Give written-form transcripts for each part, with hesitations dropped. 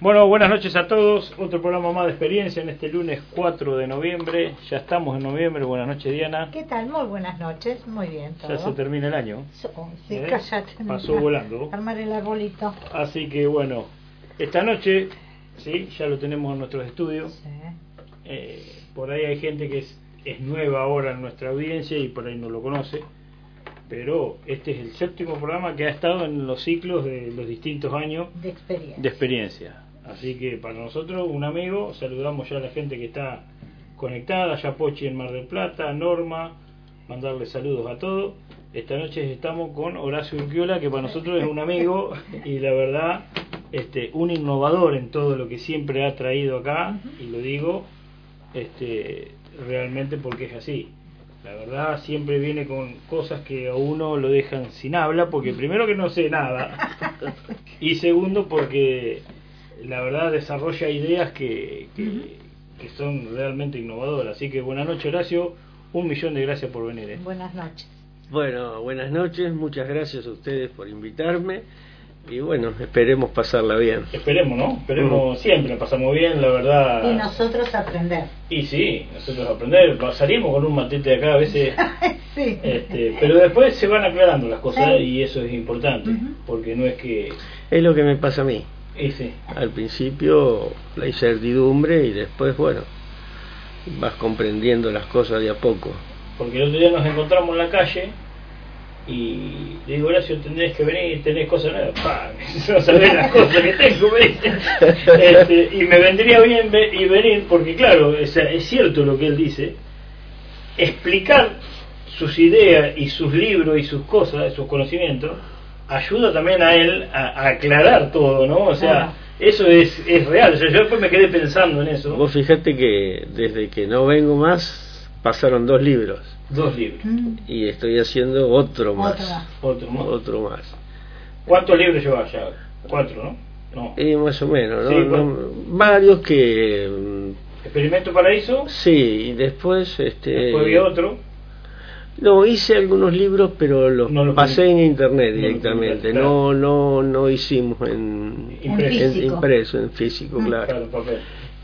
Bueno, buenas noches a todos. Otro programa más de experiencia en este lunes 4 de noviembre. Ya estamos en noviembre. Buenas noches, Diana. ¿Qué tal? Muy buenas noches. Muy bien, todo. Ya se termina el año. Sí, cállate. Pasó volando. Armar el arbolito. Así que bueno, esta noche, sí, ya lo tenemos en nuestros estudios. Sí. Por ahí hay gente que es nueva ahora en nuestra audiencia y por ahí no lo conoce. Pero este es el séptimo programa que ha estado en los ciclos de los distintos años de experiencia. Así que para nosotros, un amigo, saludamos ya a la gente que está conectada, ya Pochi en Mar del Plata, Norma, mandarle saludos a todos. Esta noche estamos con Horacio Urquiola, que para nosotros es un amigo y la verdad un innovador en todo lo que siempre ha traído acá, y lo digo realmente porque es así. La verdad siempre viene con cosas que a uno lo dejan sin habla, porque primero que no sé nada y segundo porque la verdad desarrolla ideas que son realmente innovadoras. Así que buenas noches, Horacio, 1.000.000 de gracias por venir. Buenas noches. Bueno, buenas noches, muchas gracias a ustedes por invitarme y bueno, esperemos pasarla bien. Esperemos, ¿no? Esperemos, siempre pasamos bien, la verdad. Y nosotros aprender. Y sí, nosotros aprender, salimos con un matete de acá a veces, sí. Pero después se van aclarando las cosas, sí. Y eso es importante, porque no es que... Es lo que me pasa a mí. Sí. Al principio la incertidumbre y después, bueno, vas comprendiendo las cosas de a poco. Porque el otro día nos encontramos en la calle y le digo, Horacio, tendréis que venir, tenés cosas nuevas. No sabés las cosas que tengo, me dice. Y me vendría bien y venir, porque claro, o sea, es cierto lo que él dice, explicar sus ideas y sus libros y sus cosas, sus conocimientos, ayuda también a él a aclarar todo, ¿no? O sea, eso es real. O sea, yo después me quedé pensando en eso. Vos fijate que desde que no vengo más pasaron 2 libros. 2 libros. Y estoy haciendo otro más. Otro más. ¿Cuántos libros llevas ya? 4, ¿no? Más o menos, ¿no? Sí, varios que... ¿Experimento Paraíso? Sí, y después... Después había otro. No, hice algunos libros, pero los pasé en internet directamente. No hicimos en impreso, en físico, claro. Papel.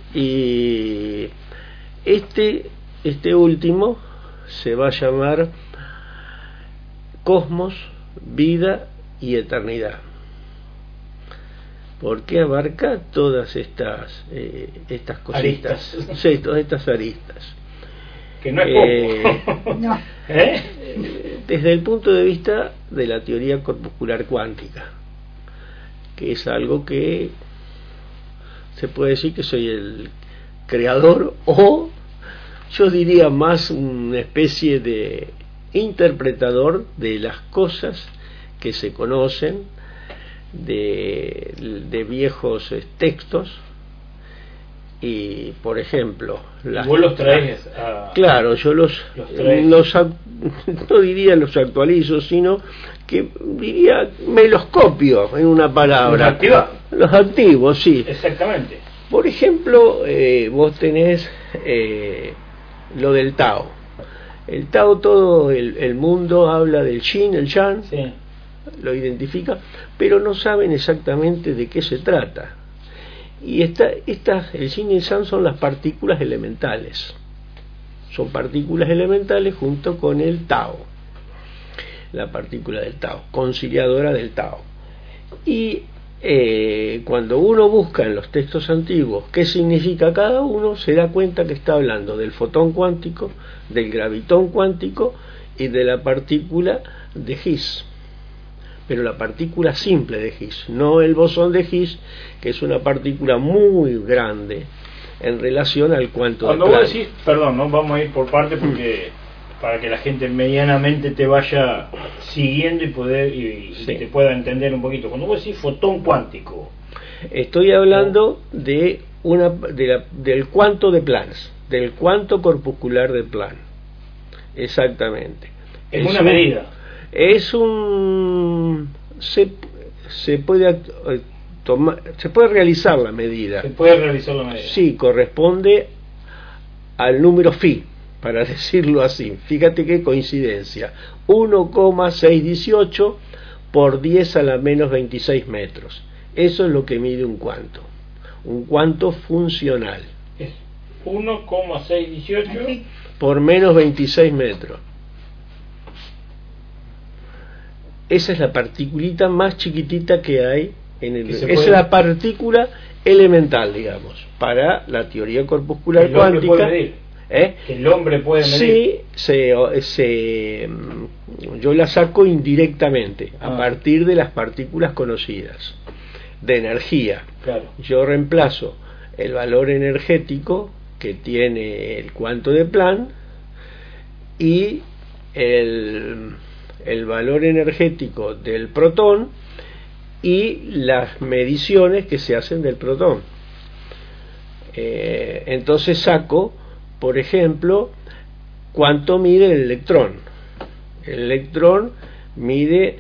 Y este último se va a llamar Cosmos, Vida y Eternidad, porque abarca todas estas cositas, sí, todas estas aristas. Que no es poco. No. Desde el punto de vista de la teoría corpuscular cuántica, que es algo que se puede decir que soy el creador, o yo diría más una especie de interpretador de las cosas que se conocen de viejos textos. Y por ejemplo vos los traes claro, yo los no diría los actualizo, sino que diría me los copio, en una palabra, los activo, sí, exactamente. Por ejemplo, vos tenés lo del Tao. El Tao, todo el mundo habla del Yin, el Yang, sí. Lo identifica, pero no saben exactamente de qué se trata. Y el Yin y el Yang son las partículas elementales. Son partículas elementales junto con el Tao, la partícula del Tao, conciliadora del Tao. Y cuando uno busca en los textos antiguos qué significa cada uno, se da cuenta que está hablando del fotón cuántico, del gravitón cuántico y de la partícula de Higgs. Pero la partícula simple de Higgs, no el bosón de Higgs, que es una partícula muy grande en relación al cuanto de Planck. Cuando vos decís, perdón, ¿no? Vamos a ir por parte porque para que la gente medianamente te vaya siguiendo y poder y te pueda entender un poquito. Cuando vos decís fotón cuántico, estoy hablando del cuanto de Planck, del cuanto corpuscular de Planck. Exactamente. Es una medida. Es un se puede realizar la medida. Se puede realizar la medida. Sí, corresponde al número phi, para decirlo así. Fíjate qué coincidencia. 1,618 por 10 a la menos 26 metros. Eso es lo que mide un cuanto. un cuanto funcional. Es 1,618 Así. Por menos 26 metros. Esa es la particulita más chiquitita que hay en el... Que se Esa puede- es la partícula elemental, digamos, para la teoría corpuscular el hombre cuántica. puede medir. ¿Eh? Que el hombre puede medir. Sí, yo la saco indirectamente, a Ah. partir de las partículas conocidas, de energía. Claro. Yo reemplazo el valor energético que tiene el cuanto de Planck y el valor energético del protón y las mediciones que se hacen del protón. Entonces saco, por ejemplo, cuánto mide el electrón. El electrón mide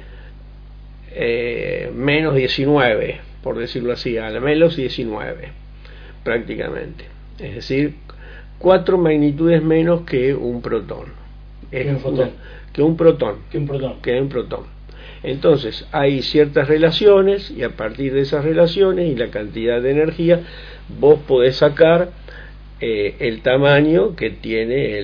menos 19, por decirlo así, al menos 19 prácticamente, es decir, 4 magnitudes menos que un protón. Que un fotón. Que un protón. Que un protón. Que un protón. Entonces hay ciertas relaciones y a partir de esas relaciones y la cantidad de energía vos podés sacar el tamaño que tiene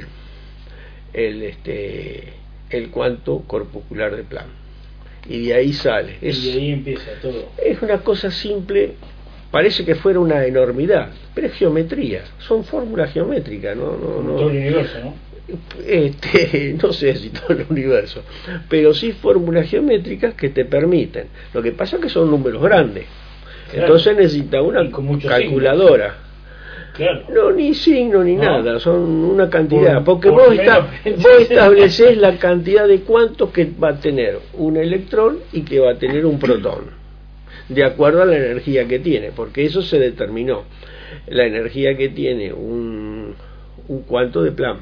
el cuanto corpuscular de Planck, y de ahí sale. Y de ahí empieza todo. Es una cosa simple, parece que fuera una enormidad, pero es geometría, son fórmulas geométricas, Todo el universo, ¿no? No sé si todo el universo, pero sí fórmulas geométricas que te permiten. Lo que pasa es que son números grandes, Claro. entonces necesita una Y con muchos calculadora. Claro. No, ni signo ni No. nada, son una cantidad, porque por vos menos vos establecés la cantidad de cuánto que va a tener un electrón y que va a tener un protón, de acuerdo a la energía que tiene, porque eso se determinó, la energía que tiene un cuanto de Planck.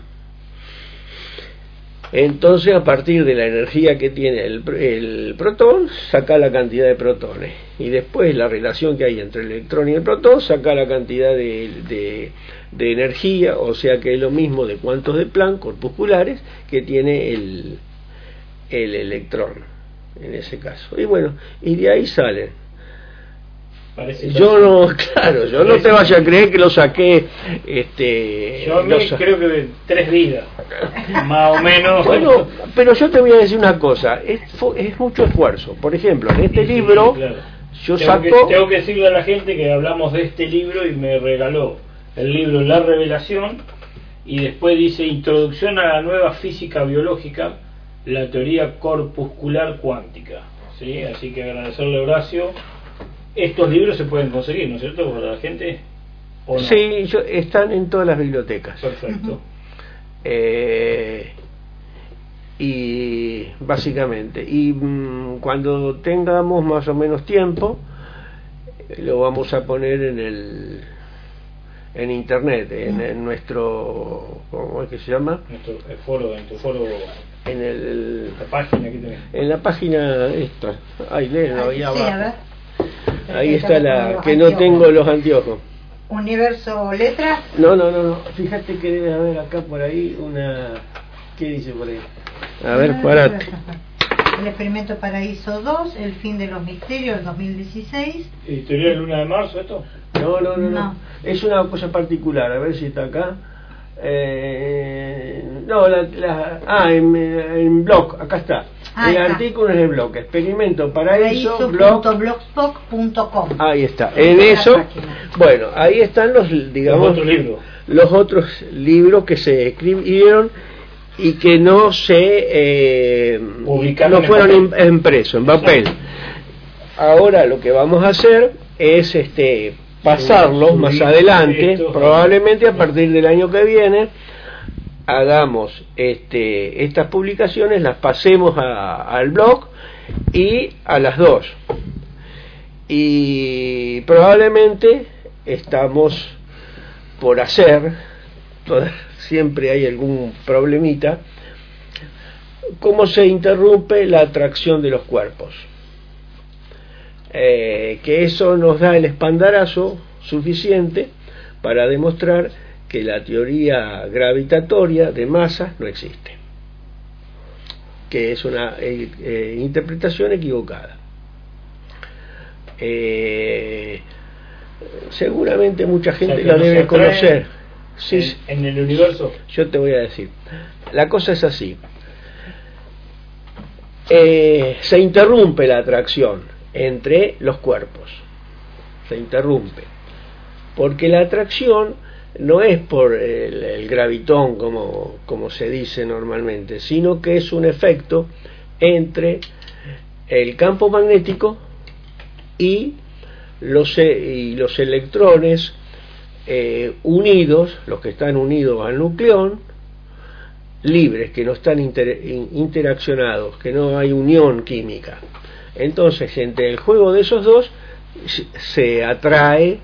Entonces, a partir de la energía que tiene el protón, saca la cantidad de protones. Y después la relación que hay entre el electrón y el protón, saca la cantidad de energía, o sea que es lo mismo de cuantos de Planck corpusculares que tiene el electrón, en ese caso. Y bueno, y de ahí salen. Parece Yo no, claro, yo no Parece te vaya a creer que lo saqué, Yo creo que 3 vidas, más o menos. Bueno, pero yo te voy a decir una cosa, es mucho esfuerzo. Por ejemplo, en este Sí, libro, claro. yo Tengo que decirle a la gente que hablamos de este libro y me regaló el libro La Revelación, y después dice Introducción a la nueva física biológica, la teoría corpuscular cuántica. ¿Sí? Así que agradecerle a Horacio. Estos libros se pueden conseguir, ¿no es cierto? Por la gente. ¿O no? sí, están en todas las bibliotecas. Perfecto. Y básicamente, y cuando tengamos más o menos tiempo, lo vamos a poner en internet, en nuestro, ¿cómo es que se llama? En tu foro, la página que tenés. En la página esta, ahí léelo, ahí Sí, abajo. a ver. Ahí Está está la los que no anteojos. tengo los anteojos. Universo Letras. No. Fíjate que debe haber acá por ahí una. ¿Qué dice por ahí? A ver, parate. El experimento Paraíso 2, El fin de los misterios, 2016. ¿Editorial Luna de Marzo esto? No. No. Es una cosa particular, a ver si está acá. No, en blog, acá está. Ah, El está. artículo es el blog, experimento paraíso, blog. Paraíso.blogspot.com. Ahí está. Esa En es la eso, página. bueno, ahí están digamos, los otros libros que se escribieron y que no se Publicaron no fueron en papel. impresos en papel. Ahora lo que vamos a hacer es pasarlos más adelante, esto, probablemente a partir del año que viene hagamos estas publicaciones, las pasemos al blog y a las dos, y probablemente estamos por hacer, siempre hay algún problemita, cómo se interrumpe la atracción de los cuerpos, que eso nos da el espaldarazo suficiente para demostrar que la teoría gravitatoria de masas no existe, que es una interpretación equivocada. seguramente mucha gente que la no debe se atrae conocer. Sí, en el universo. yo te voy a decir. La cosa es así. Se interrumpe la atracción entre los cuerpos. Se interrumpe. Porque la atracción no es por el gravitón, como se dice normalmente, sino que es un efecto entre el campo magnético y los electrones unidos, los que están unidos al nucleón, libres, que no están interaccionados, que no hay unión química. Entonces, entre el juego de esos dos se atrae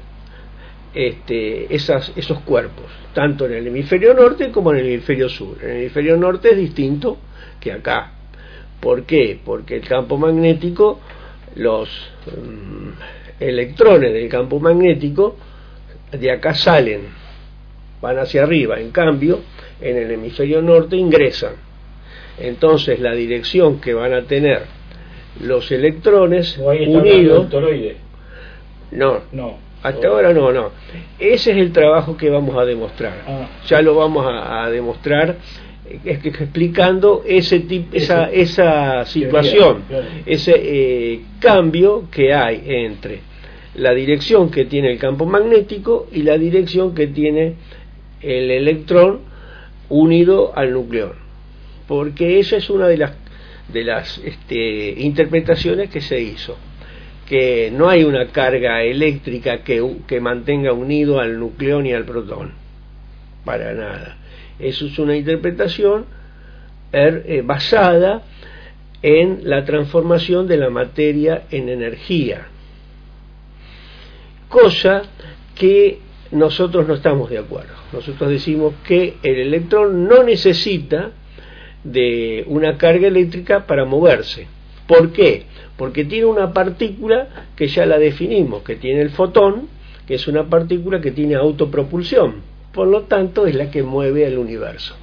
esos cuerpos, tanto en el hemisferio norte como en el hemisferio sur. En el hemisferio norte es distinto que acá. ¿Por qué? Porque el campo magnético, los electrones del campo magnético de acá salen, van hacia arriba. En cambio, en el hemisferio norte ingresan. Entonces, la dirección que van a tener los electrones unidos. No. Hasta ahora no. Ese es el trabajo que vamos a demostrar. Ya lo vamos a demostrar explicando esa situación, claro. Ese cambio que hay entre la dirección que tiene el campo magnético y la dirección que tiene el electrón unido al nucleón. Porque esa es una de las interpretaciones que se hizo, que no hay una carga eléctrica que mantenga unido al nucleón y al protón, para nada. Eso es una interpretación basada en la transformación de la materia en energía, cosa que nosotros no estamos de acuerdo. Nosotros decimos que el electrón no necesita de una carga eléctrica para moverse. ¿Por qué? Porque tiene una partícula que ya la definimos, que tiene el fotón, que es una partícula que tiene autopropulsión, por lo tanto es la que mueve el universo.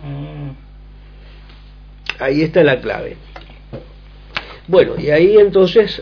Ahí está la clave. Bueno, y ahí entonces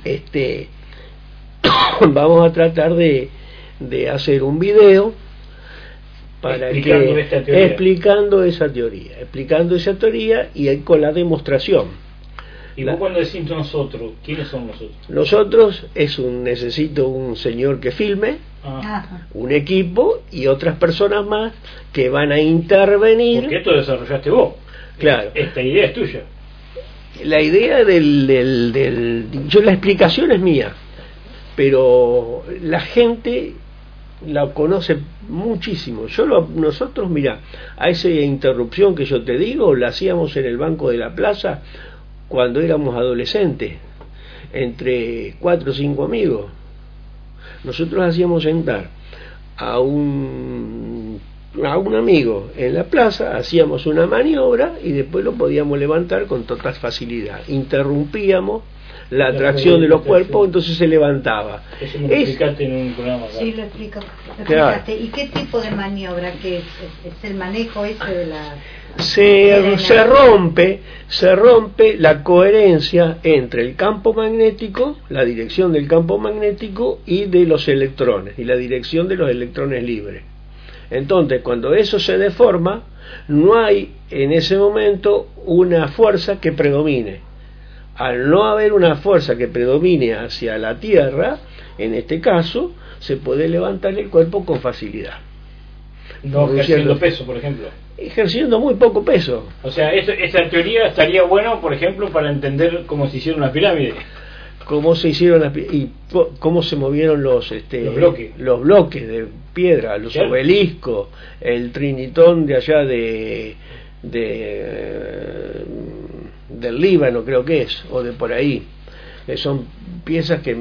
vamos a tratar de hacer un video para explicando esa teoría y con la demostración. ¿Y vos cuando decís nosotros, quiénes son nosotros? Nosotros necesito un señor que filme, un equipo y otras personas más que van a intervenir. Porque esto desarrollaste vos. Claro. Esta idea es tuya. La idea la explicación es mía, pero la gente la conoce muchísimo. Nosotros, mira, a esa interrupción que yo te digo, la hacíamos en el banco de la plaza cuando éramos adolescentes, entre 4 o 5 amigos. Nosotros hacíamos sentar a un amigo en la plaza, hacíamos una maniobra y después lo podíamos levantar con total facilidad. Interrumpíamos la atracción de los cuerpos, entonces se levantaba. Eso me lo explicaste en un programa acá. Sí, lo explico. Claro. ¿Y qué tipo de maniobra? ¿Qué es el manejo ese de la...? Se rompe la coherencia entre el campo magnético, la dirección del campo magnético y de los electrones, y la dirección de los electrones libres. Entonces, cuando eso se deforma, no hay en ese momento una fuerza que predomine. Al no haber una fuerza que predomine hacia la Tierra, en este caso, se puede levantar el cuerpo con facilidad. No ejerciendo peso, por ejemplo. Ejerciendo muy poco peso. O sea, esa teoría estaría bueno, por ejemplo, para entender cómo se hicieron las pirámides. Cómo se hicieron cómo se movieron los bloques de piedra, los obeliscos, el trinitón de allá del Líbano, creo que es, o de por ahí. Son piezas que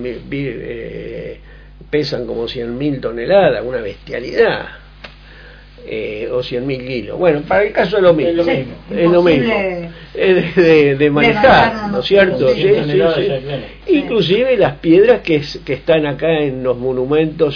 pesan como 100.000 toneladas, una bestialidad. O 100.000 kilos. Bueno, para el caso es lo mismo. Es lo mismo. Es de manejar, ¿no es cierto? Sí. Inclusive las piedras que están acá en los monumentos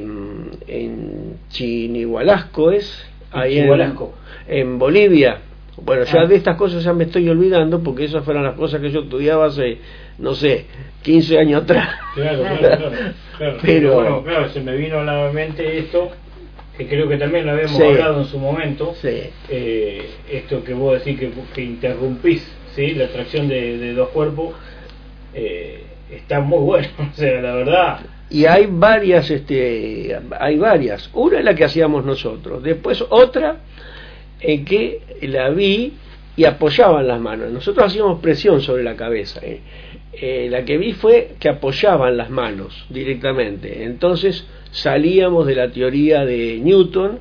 en Chinihualasco, ahí en Bolivia, Bueno, ya de estas cosas ya me estoy olvidando, porque esas fueron las cosas que yo estudiaba hace, no sé, 15 años atrás. Claro. Pero bueno, claro, se me vino a la mente esto, que creo que también lo habíamos sí, hablado en su momento, sí. Esto que vos decís que interrumpís, ¿sí? La atracción de dos cuerpos, está muy bueno, o sea, la verdad. Y hay varias, una es la que hacíamos nosotros, después otra en que la vi y apoyaban las manos, nosotros hacíamos presión sobre la cabeza, la que vi fue que apoyaban las manos directamente, entonces salíamos de la teoría de Newton,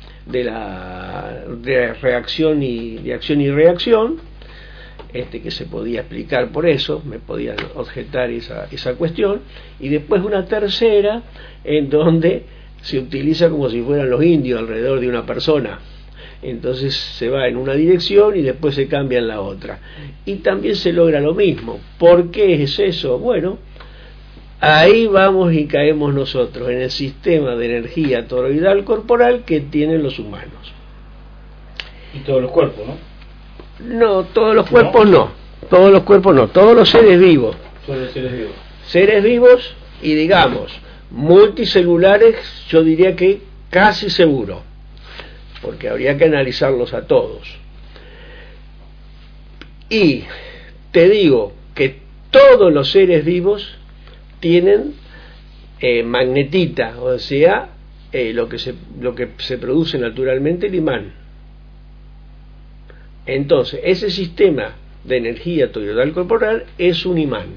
de reacción y de acción y reacción, que se podía explicar por eso, me podían objetar esa cuestión, y después una tercera en donde se utiliza como si fueran los indios alrededor de una persona, entonces se va en una dirección y después se cambia en la otra, y también se logra lo mismo. ¿Por qué es eso? Bueno, ahí vamos y caemos nosotros en el sistema de energía toroidal corporal que tienen los humanos. Y todos los cuerpos, ¿no? No, todos los cuerpos no, todos los cuerpos no, todos los seres vivos. Solo seres vivos. Seres vivos y digamos, multicelulares, yo diría que casi seguro, porque habría que analizarlos a todos. Y te digo que todos los seres vivos tienen magnetita, o sea, lo que se produce naturalmente, el imán. Entonces, ese sistema de energía toroidal corporal es un imán.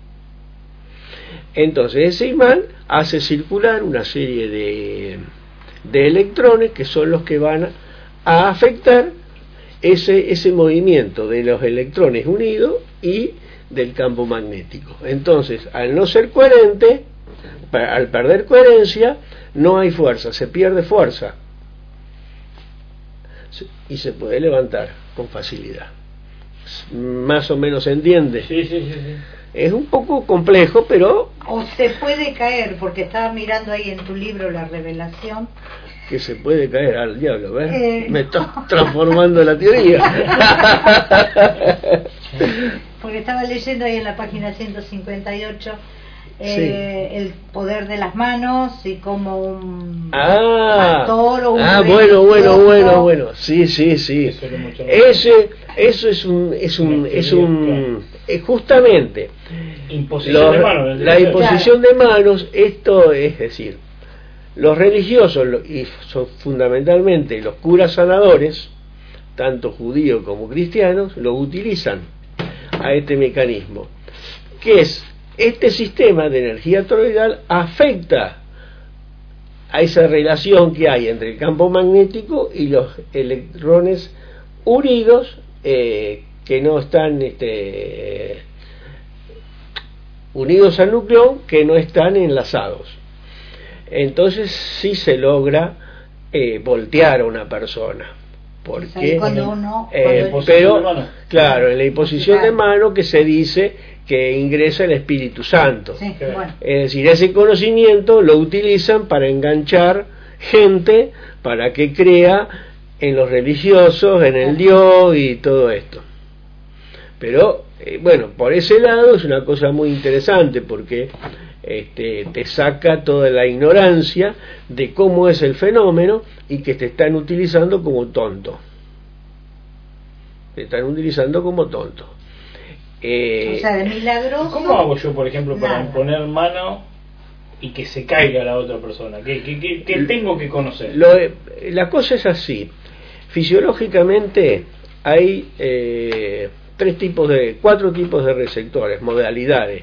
Entonces, ese imán hace circular una serie de electrones que son los que van a afectar ese movimiento de los electrones unidos y del campo magnético. Entonces, al no ser coherente, al perder coherencia, no hay fuerza, se pierde fuerza y se puede levantar con facilidad. Más o menos se entiende. Sí. Es un poco complejo, pero... O se puede caer, porque estaba mirando ahí en tu libro La Revelación. Que se puede caer al diablo, ¿ves? Me estás transformando la teoría. Porque estaba leyendo ahí en la página 158 sí, el poder de las manos y como un pastor o un bueno. Sí. Eso es justamente imposición de manos, la imposición de manos. Esto es decir, los religiosos y fundamentalmente los curas sanadores, tanto judíos como cristianos, lo utilizan a este mecanismo, que es este sistema de energía toroidal afecta a esa relación que hay entre el campo magnético y los electrones unidos, que no están unidos al núcleo, que no están enlazados. Entonces sí se logra voltear a una persona, porque pero claro, en la imposición de mano que se dice que ingresa el Espíritu Santo, bueno. Es decir, ese conocimiento lo utilizan para enganchar gente para que crea en los religiosos, en el Dios y todo esto. Pero bueno, por ese lado es una cosa muy interesante, porque te saca toda la ignorancia de cómo es el fenómeno y que te están utilizando como tonto. O sea, de milagroso. ¿Cómo hago yo, por ejemplo, para poner mano y que se caiga la otra persona? ¿Qué tengo que conocer? La cosa es así. Fisiológicamente hay 4 tipos de receptores, modalidades,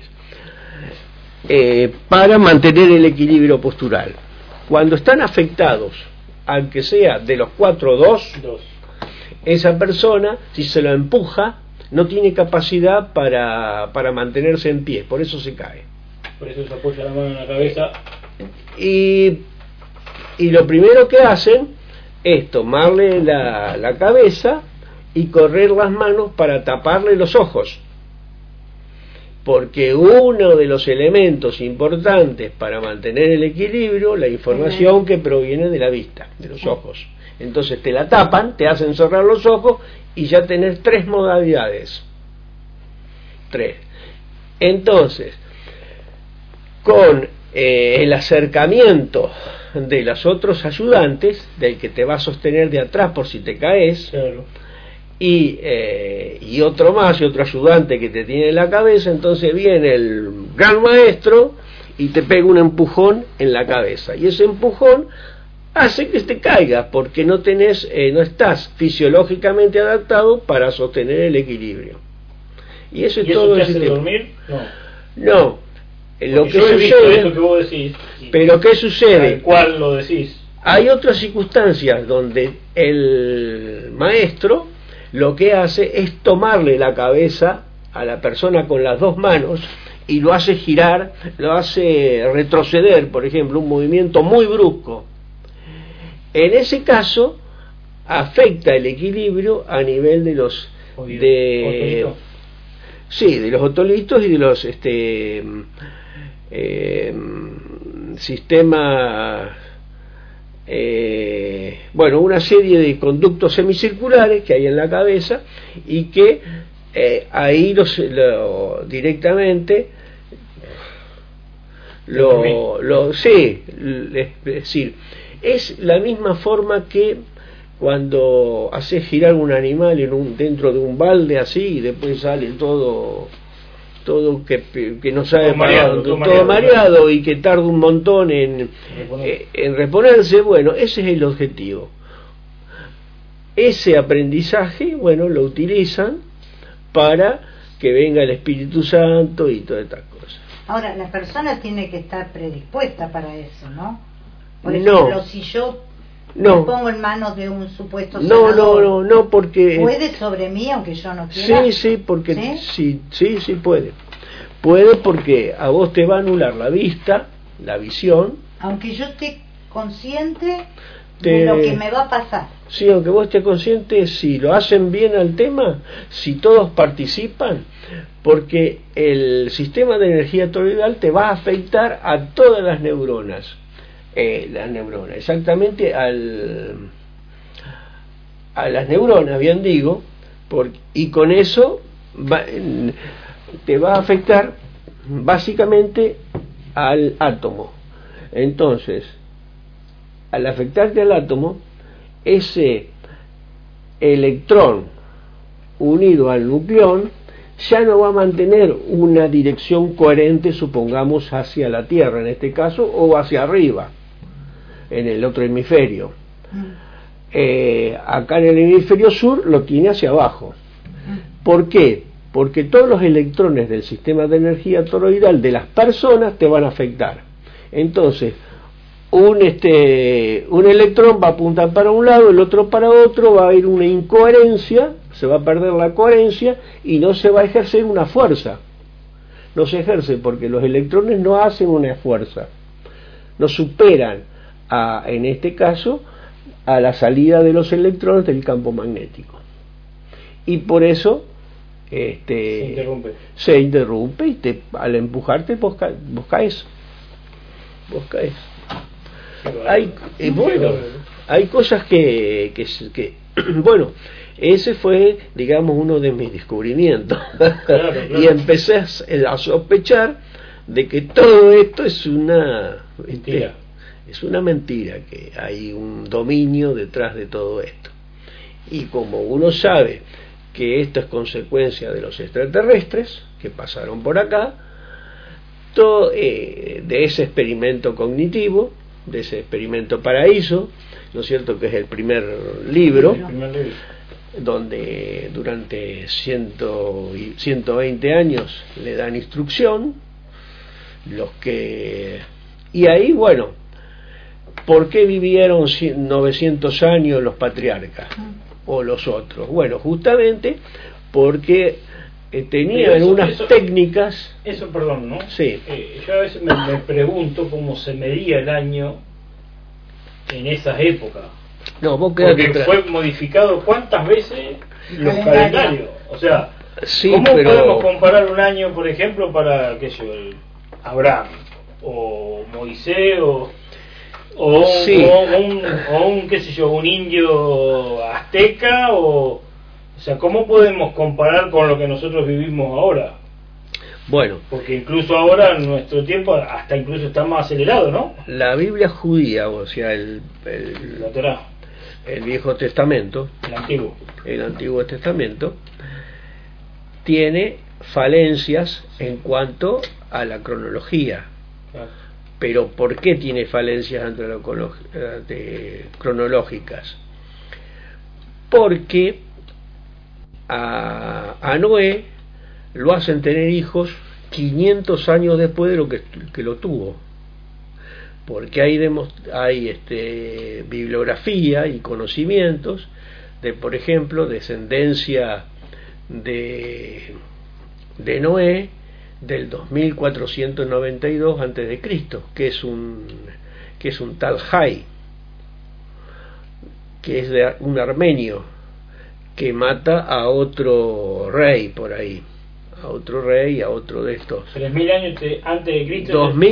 para mantener el equilibrio postural. Cuando están afectados, aunque sea de los 4, 2, esa persona, si se lo empuja, no tiene capacidad para mantenerse en pie, por eso se cae. Por eso se apoya la mano en la cabeza. Y lo primero que hacen es tomarle la cabeza y correr las manos para taparle los ojos, porque uno de los elementos importantes para mantener el equilibrio, la información que proviene de la vista, de los ojos, Entonces te la tapan, te hacen cerrar los ojos y ya tenés 3 modalidades. 3. Entonces, con el acercamiento de los otros ayudantes, del que te va a sostener de atrás por si te caes, Claro. y otro más, y otro ayudante que te tiene en la cabeza, entonces viene el gran maestro y te pega un empujón en la cabeza, y ese empujón hace que te caigas porque no estás fisiológicamente adaptado para sostener el equilibrio. Y eso es ¿Y eso todo te el hace sistema. dormir? No. No, lo Porque que yo he visto sucede, eso que vos decís. pero ¿qué sucede? Tal cual lo decís. Hay otras circunstancias donde el maestro lo que hace es tomarle la cabeza a la persona con las 2 manos y lo hace girar, lo hace retroceder, por ejemplo, un movimiento muy brusco. En ese caso afecta el equilibrio a nivel de los ¿Otolito? sí, de los otolitos y de los sistemas, bueno, una serie de conductos semicirculares que hay en la cabeza y que ahí directamente sí, es decir, es la misma forma que cuando haces girar un animal dentro de un balde así y después sale todo que no sabe todo mareado y que tarda un montón en reponerse. Bueno, ese es el objetivo. Ese aprendizaje, bueno, lo utilizan para que venga el Espíritu Santo y todas estas cosas. Ahora, la persona tiene que estar predispuesta para eso, ¿no? Por ejemplo, si yo me pongo en manos de un supuesto sanador, no, porque ¿puede sobre mí aunque yo no quiera? Sí, porque sí puede. Puede porque a vos te va a anular la vista, la visión. Aunque yo esté consciente de lo que me va a pasar. Sí, aunque vos estés consciente, si lo hacen bien al tema, si todos participan, porque el sistema de energía toroidal te va a afectar a todas las neuronas. Exactamente a las neuronas, bien digo, y con eso te va a afectar básicamente al átomo. Entonces, al afectarte al átomo, ese electrón unido al nucleón ya no va a mantener una dirección coherente, supongamos, hacia la Tierra en este caso, o hacia arriba en el otro hemisferio. Acá en el hemisferio sur lo tiene hacia abajo. ¿Por qué? Porque todos los electrones del sistema de energía toroidal de las personas te van a afectar. Entonces, un electrón va a apuntar para un lado, el otro para otro, va a haber una incoherencia, se va a perder la coherencia y no se va a ejercer una fuerza. No se ejerce porque los electrones no hacen una fuerza, no superan en este caso a la salida de los electrones del campo magnético, y por eso se interrumpe y al empujarte vos caes. Hay cosas que bueno, ese fue, digamos, uno de mis descubrimientos. Claro. Y empecé a sospechar de que todo esto es una mentira. Es una mentira, que hay un dominio detrás de todo esto. Y como uno sabe que esto es consecuencia de los extraterrestres que pasaron por acá, de ese experimento cognitivo, de ese experimento Paraíso, ¿no es cierto?, que es el primer libro, donde durante 120 años le dan instrucción, y ahí, bueno, ¿por qué vivieron 900 años los patriarcas o los otros? Bueno, justamente porque tenían unas técnicas. Eso, perdón, ¿no? Sí. Yo a veces me pregunto cómo se medía el año en esas épocas. No, porque fue modificado cuántas veces los calendarios. O sea, sí, ¿cómo podemos comparar un año, por ejemplo, para, qué sé yo, Abraham o Moisés o o sí. un qué sé yo, un indio azteca, o sea, ¿cómo podemos comparar con lo que nosotros vivimos ahora? Bueno, porque incluso ahora en nuestro tiempo hasta incluso está más acelerado, ¿no? La Biblia judía, o sea, la Torá, el Viejo Testamento, el Antiguo Testamento, tiene falencias en cuanto a la cronología. claro. Pero ¿por qué tiene falencias cronológicas? Porque a Noé lo hacen tener hijos 500 años después de lo que lo tuvo, porque hay bibliografía y conocimientos de, por ejemplo, descendencia de Noé del 2492 antes de Cristo, que es un tal Jai, que es de un armenio que mata a otro rey por ahí, a otro de estos. 3000 años antes de Cristo.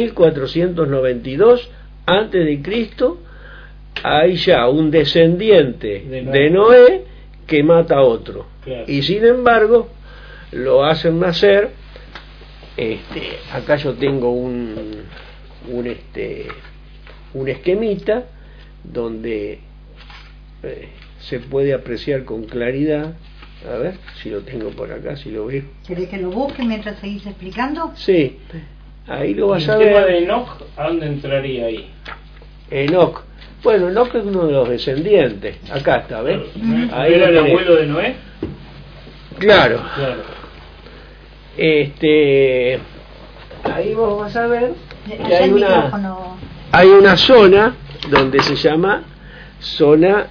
2492 antes de Cristo, hay ya un descendiente de Noé que mata a otro. Claro. Y sin embargo lo hacen nacer. Acá yo tengo un esquemita donde se puede apreciar con claridad. A ver si lo tengo por acá, si lo veo. ¿Querés que lo busque mientras seguís explicando? Sí, ahí lo vas a ver. ¿El tema de Enoch a dónde entraría ahí? Enoch, bueno, Enoch es uno de los descendientes. Acá está, ¿ves? Ahí ¿era el abuelo de Noé? Claro. Ahí vos vas a ver que hay una zona donde se llama zona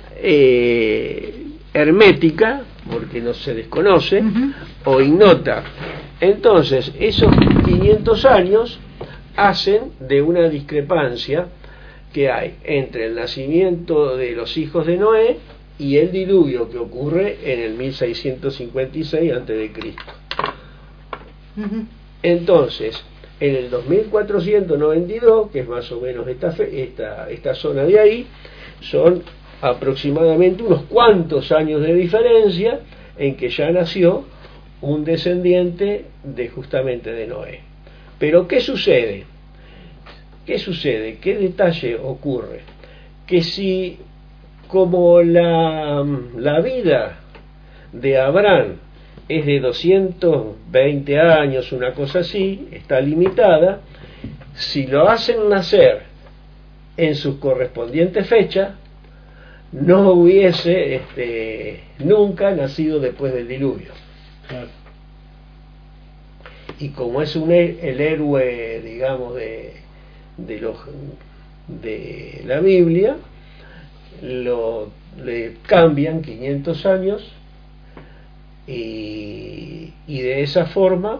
hermética, porque no se desconoce, o ignota. Entonces, esos 500 años hacen de una discrepancia que hay entre el nacimiento de los hijos de Noé y el diluvio que ocurre en el 1656 a.C. Entonces, en el 2492, que es más o menos esta zona de ahí, son aproximadamente unos cuantos años de diferencia en que ya nació un descendiente justamente de Noé. Pero ¿qué sucede? ¿Qué detalle ocurre? Que si, como la vida de Abraham es de 220 años, una cosa así, está limitada, si lo hacen nacer en sus correspondientes fechas, no hubiese nunca nacido después del diluvio. Claro. Y como es el héroe, digamos, de la Biblia, le cambian 500 años y de esa forma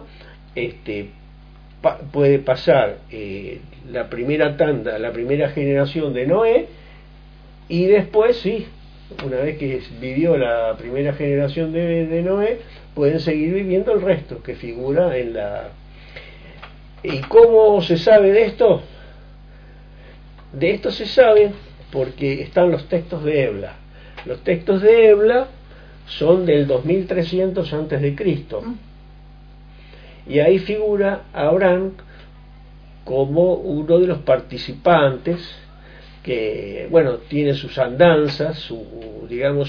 puede pasar la primera tanda, la primera generación de Noé, y después sí, una vez que vivió la primera generación de Noé, pueden seguir viviendo el resto que figura en la... ¿Y cómo se sabe de esto? De esto se sabe porque están los textos de Ebla. Los textos de Ebla son del 2300 antes de Cristo, y ahí figura Abraham como uno de los participantes que, bueno, tiene sus andanzas, su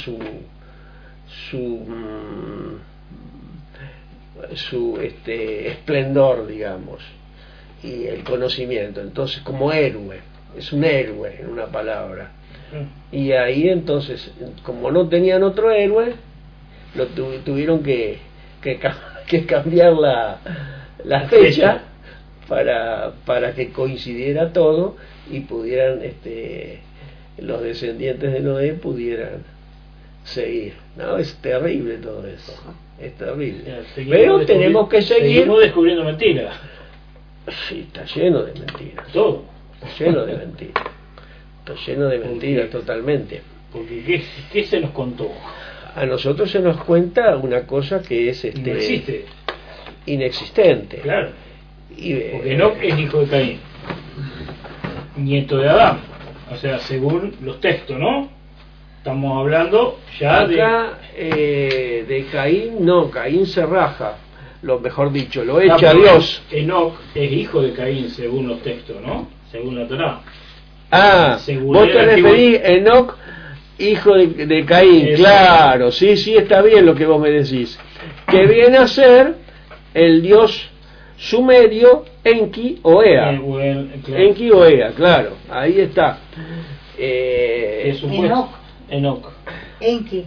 esplendor, digamos, y el conocimiento. Entonces, como héroe, es un héroe, en una palabra. Y ahí entonces, como no tenían otro héroe, tuvieron que cambiar la fecha para que coincidiera todo y pudieran los descendientes de Noé pudieran seguir. No, es terrible todo eso, es terrible. Pero tenemos que seguir. Seguimos descubriendo mentiras. Sí, está lleno de mentiras. Todo está lleno de mentiras. Está lleno de mentiras totalmente. Porque ¿qué se nos contó? A nosotros se nos cuenta una cosa que es no existe, inexistente. Claro. Porque Enoch es hijo de Caín, nieto de Adán. O sea, según los textos, ¿no? Estamos hablando ya acá, de Caín, no, Caín se raja, lo mejor dicho, lo echa Dios. Enoc es hijo de Caín según los textos, ¿no? Según la Torá. Según vos te referís Enoc, hijo de Caín. Eso. Claro, sí, está bien lo que vos me decís. Que viene a ser el dios sumerio Enki o Ea. Claro. Enki o Ea, claro, ahí está. Enoc. Enki,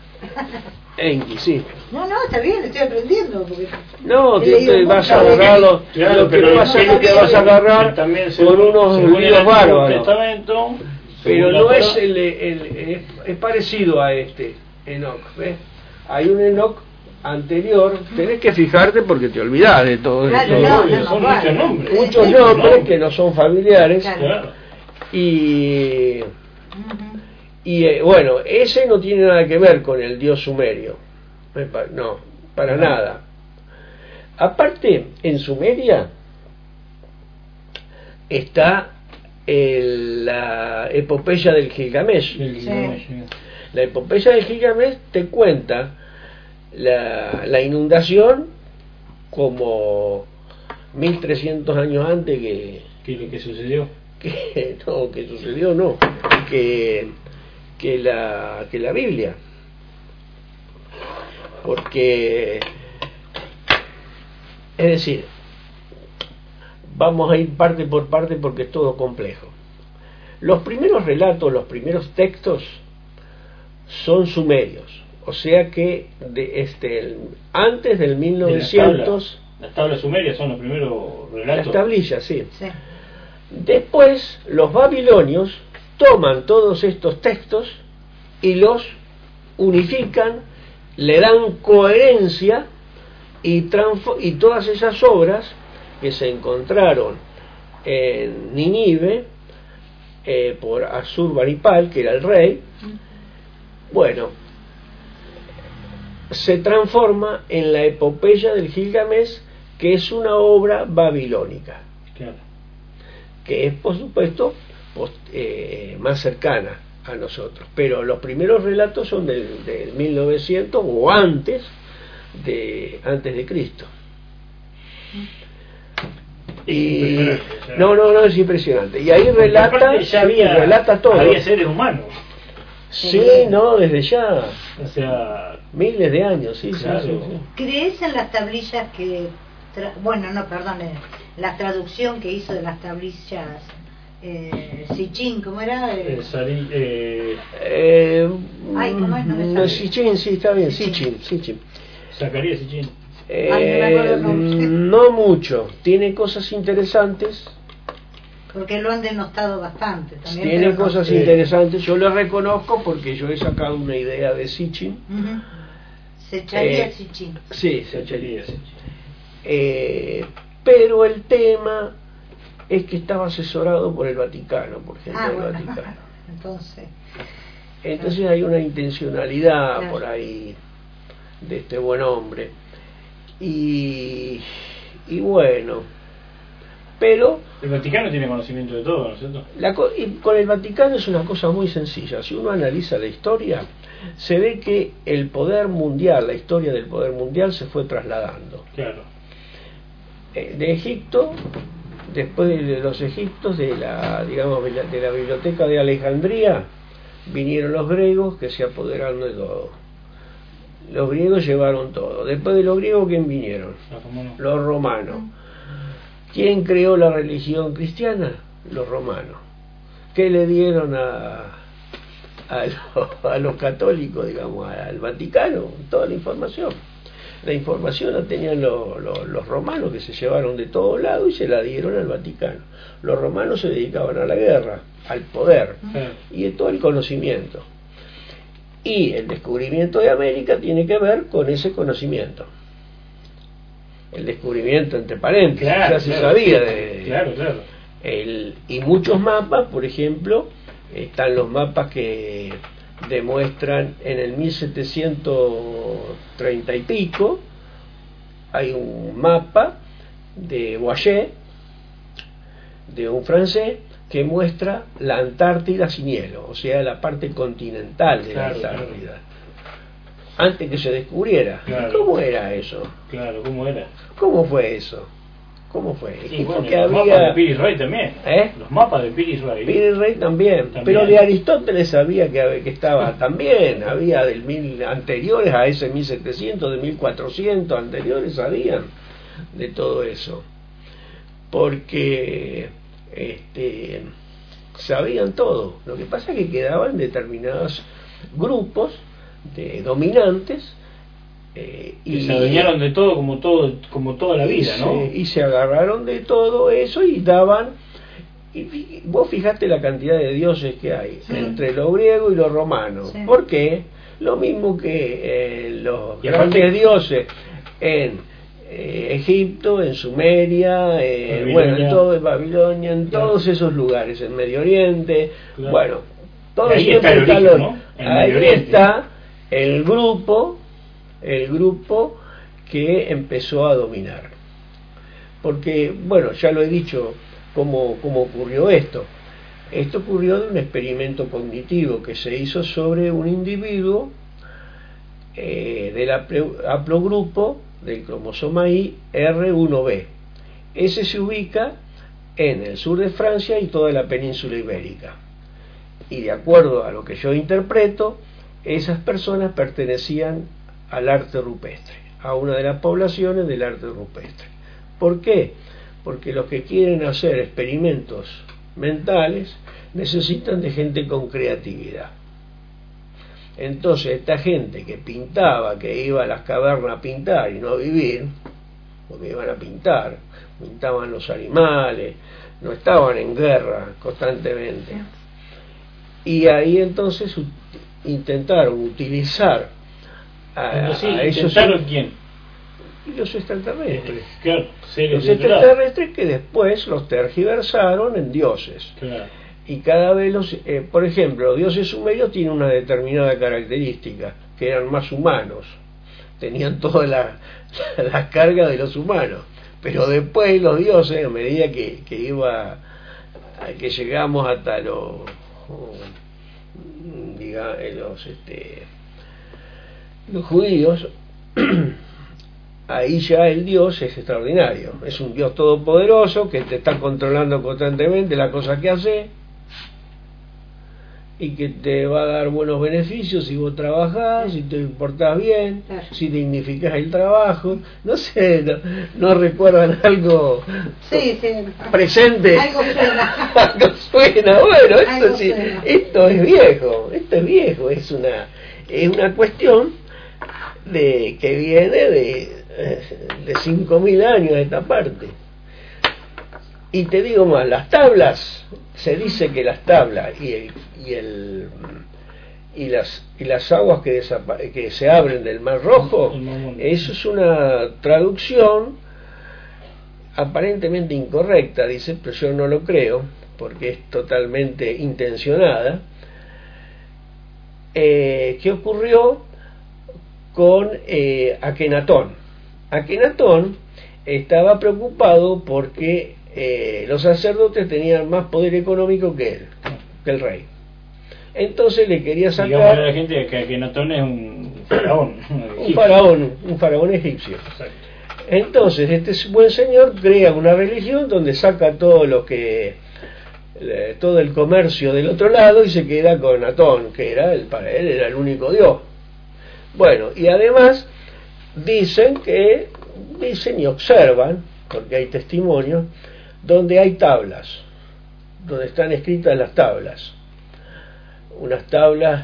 sí. No, está bien, estoy aprendiendo. Porque no, te vas a agarrar lo que vas a agarrar con unos líos bárbaros. Pero no es es parecido a este Enoc, ¿ves? Hay un Enoc anterior, tenés que fijarte porque te olvidás de todo esto. Son muchos nombres. Muchos nombres que no son familiares. Claro. Y bueno, ese no tiene nada que ver con el dios sumerio. No, para nada. Aparte, en Sumeria está la epopeya del Gilgamesh. La epopeya del Gilgamesh te cuenta la inundación como 1300 años antes que sucedió. Que la Biblia, porque es decir, vamos a ir parte por parte porque es todo complejo. Los primeros relatos, los primeros textos son sumerios, o sea que antes del 1900 las tablas sumerias son los primeros relatos. Las tablillas, sí. Después los babilonios toman todos estos textos y los unifican, le dan coherencia y todas esas obras que se encontraron en Nínive por Asurbanipal, que era el rey, bueno, se transforma en la epopeya del Gilgamesh, que es una obra babilónica, claro, que es por supuesto más cercana a nosotros, pero los primeros relatos son del 1900 o antes de Cristo. Y no, es impresionante. Y ahí relata todo. Había seres humanos. Sí, no, desde ya. O sea, miles de años, sí. ¿Crees en las tablillas que la traducción que hizo de las tablillas Sitchin, ¿cómo era? ¿Cómo es? Sitchin, sí, está bien, Sitchin. Zacarías Sitchin. No mucho, tiene cosas interesantes. Porque lo han denostado bastante también. Tiene cosas interesantes, yo lo reconozco porque yo he sacado una idea de Sitchin. Se echaría Sitchin. Sí, se echaría Sitchin. Pero el tema es que estaba asesorado por el Vaticano, por gente del Vaticano. Entonces hay una intencionalidad por ahí de este buen hombre. Y bueno, pero el Vaticano tiene conocimiento de todo, ¿no es cierto? Y con el Vaticano es una cosa muy sencilla. Si uno analiza la historia, se ve que el poder mundial, la historia del poder mundial se fue trasladando. Claro. De Egipto, después de los egipcios, de la biblioteca de Alejandría, vinieron los griegos que se apoderaron de todo. Los griegos llevaron todo. Después de los griegos, ¿quién vinieron? Los romanos. ¿Quién creó la religión cristiana? Los romanos. ¿Qué le dieron a los católicos, digamos, al Vaticano? Toda la información. La información la tenían los romanos, que se llevaron de todos lados y se la dieron al Vaticano. Los romanos se dedicaban a la guerra, al poder y de todo el conocimiento. Y el descubrimiento de América tiene que ver con ese conocimiento. El descubrimiento, entre paréntesis, ya se sabía y muchos mapas, por ejemplo, están los mapas que demuestran en el 1730 y pico, hay un mapa de Boyer de un francés que muestra la Antártida sin hielo, o sea, la parte continental de la Antártida, antes que se descubriera. ¿Cómo era eso? ¿Cómo era? ¿Cómo fue eso? ¿Cómo fue? Sí, bueno, los mapas de Piri Reis también. Los mapas de Piri Reis. Piri Reis también. Pero de Aristóteles sabía que estaba también. Había anteriores a ese 1700, de 1400 anteriores, sabían de todo eso. Porque sabían todo. Lo que pasa es que quedaban determinados grupos de dominantes y se adueñaron de todo como toda la vida, ¿no? Y se agarraron de todo eso y daban. Y vos fijate la cantidad de dioses que hay entre lo griego y lo romano. ¿Por qué? Lo mismo que los grandes dioses en Egipto, en Sumeria, en todo Babilonia, en todos esos lugares, en Medio Oriente, bueno, todo ahí está el origen, ¿no? Ahí está el grupo que empezó a dominar. Porque, bueno, ya lo he dicho cómo ocurrió esto. Esto ocurrió de un experimento cognitivo que se hizo sobre un individuo del haplogrupo del cromosoma Y R1b. Ese se ubica en el sur de Francia y toda la península ibérica. Y de acuerdo a lo que yo interpreto, esas personas pertenecían al arte rupestre, a una de las poblaciones del arte rupestre. ¿Por qué? Porque los que quieren hacer experimentos mentales necesitan de gente con creatividad. Entonces esta gente que pintaba, que iba a las cavernas a pintar y no a vivir, porque iban a pintar, pintaban los animales, no estaban en guerra constantemente. Y ahí entonces intentaron utilizar a esos... ¿Quién? Los extraterrestres. Claro, los extraterrestres que después los tergiversaron en dioses. Claro. Y cada vez por ejemplo, los dioses sumerios tienen una determinada característica, que eran más humanos, tenían toda la carga de los humanos, pero después los dioses, a medida que llegamos hasta los judíos, ahí ya el Dios es extraordinario, es un Dios todopoderoso que te está controlando constantemente las cosas que hace y que te va a dar buenos beneficios si vos trabajás, si te portás bien, si dignificás el trabajo. No sé, no recuerdan algo presente. Algo suena. Algo suena. Bueno, esto es viejo, es una cuestión que viene de 5.000 años de esta parte. Y te digo más, las tablas, se dice que las tablas y las aguas que se abren del Mar Rojo, eso es una traducción aparentemente incorrecta, dice, pero yo no lo creo, porque es totalmente intencionada, que ocurrió con Akenatón. Akenatón estaba preocupado porque los sacerdotes tenían más poder económico que él, que el rey. Entonces le quería sacar... Digamos a la gente que Akenatón es un faraón. un faraón egipcio. Exacto. Entonces este buen señor crea una religión donde saca todo el comercio del otro lado y se queda con Atón, que para él era el único dios. Bueno, y además dicen y observan, porque hay testimonios, donde hay tablas, donde están escritas las tablas, unas tablas,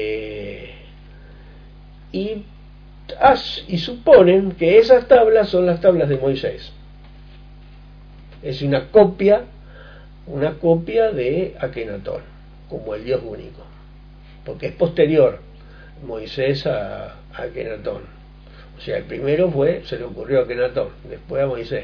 y suponen que esas tablas son las tablas de Moisés. Es una copia de Akenatón, como el Dios único, porque es posterior Moisés a Akenatón. O sea, el primero se le ocurrió a Akenatón, después a Moisés.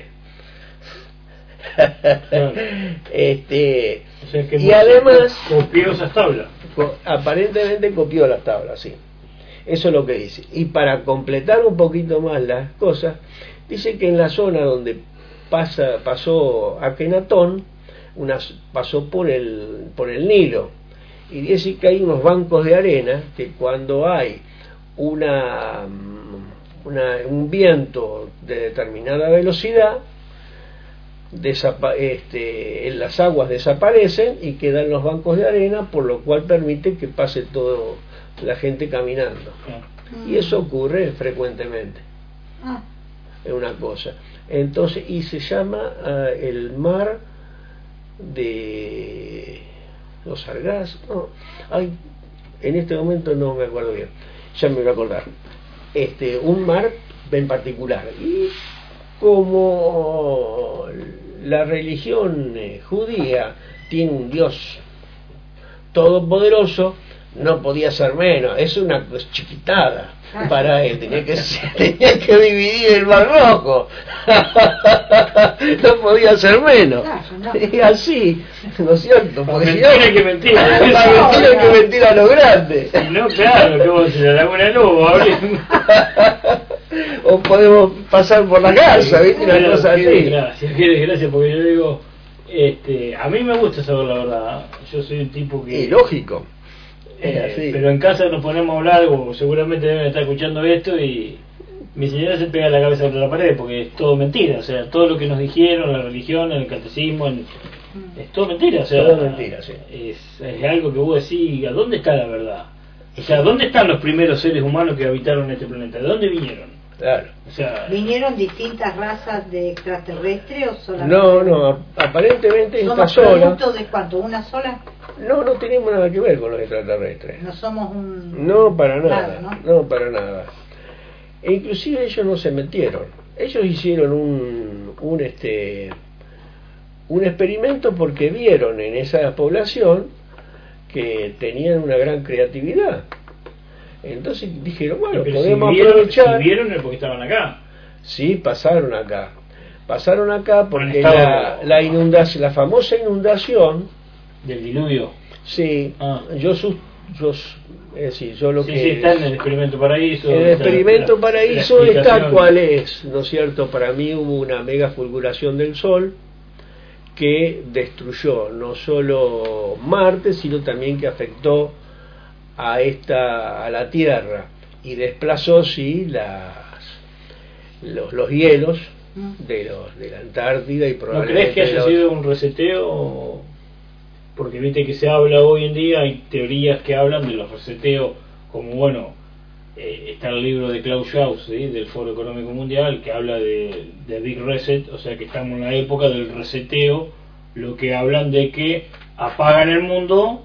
Y además copió esas tablas. Aparentemente copió las tablas, sí. Eso es lo que dice. Y para completar un poquito más las cosas, dice que en la zona donde pasó Akenatón pasó por el Nilo, y dice que hay unos bancos de arena que cuando hay un viento de determinada velocidad, las aguas desaparecen y quedan los bancos de arena, por lo cual permite que pase toda la gente caminando. Y eso ocurre frecuentemente. Es una cosa. Entonces, y se llama el mar de los Sargás, no, en este momento no me acuerdo bien, ya me voy a acordar. Un mar en particular, y como la religión judía tiene un Dios todopoderoso, no podía ser menos, es una chiquitada para él, tenía que dividir el Mar Rojo. No podía ser menos. Y así, ¿no es cierto? Porque mentira que mentira. Mentira que mentira a lo grande. No, claro, que vos la Laguna Lobo, o podemos pasar por la casa, ¿viste? Una cosa así. Gracias, porque yo digo, a mí me gusta saber la verdad. Yo soy un tipo que... Y lógico. Pero en casa nos ponemos a hablar, o seguramente deben estar escuchando esto, y mi señora se pega la cabeza contra la pared porque es todo mentira. O sea, todo lo que nos dijeron, la religión, el catecismo, es todo mentira. O sea, todo mentira, sí. Es algo que vos decís, ¿a dónde está la verdad? O sea, ¿dónde están los primeros seres humanos que habitaron este planeta? ¿De dónde vinieron? Claro. O sea, ¿vinieron distintas razas de extraterrestres o solamente? No, aparentemente esta sola. ¿Somos producto de cuánto? ¿Una sola? No tenemos nada que ver con los extraterrestres. No somos un... No, para nada, no para nada. E inclusive ellos no se metieron. Ellos hicieron un experimento porque vieron en esa población que tenían una gran creatividad. Entonces dijeron, bueno, podemos aprovechar. Si vieron porque estaban acá. Sí, pasaron acá porque la inundación, la famosa inundación del diluvio. Sí, yo lo que... Sí, está en el Experimento Paraíso. El Experimento Paraíso está cuál es, ¿no es cierto? Para mí hubo una mega fulguración del Sol que destruyó no solo Marte, sino también que afectó a la Tierra y desplazó los hielos de la Antártida y probablemente... ¿No crees que haya sido un reseteo? Porque viste que se habla hoy en día, hay teorías que hablan de los reseteos, como está el libro de Klaus Schwab, ¿sí? Del Foro Económico Mundial, que habla de Big Reset, o sea que estamos en la época del reseteo, lo que hablan de que apagan el mundo,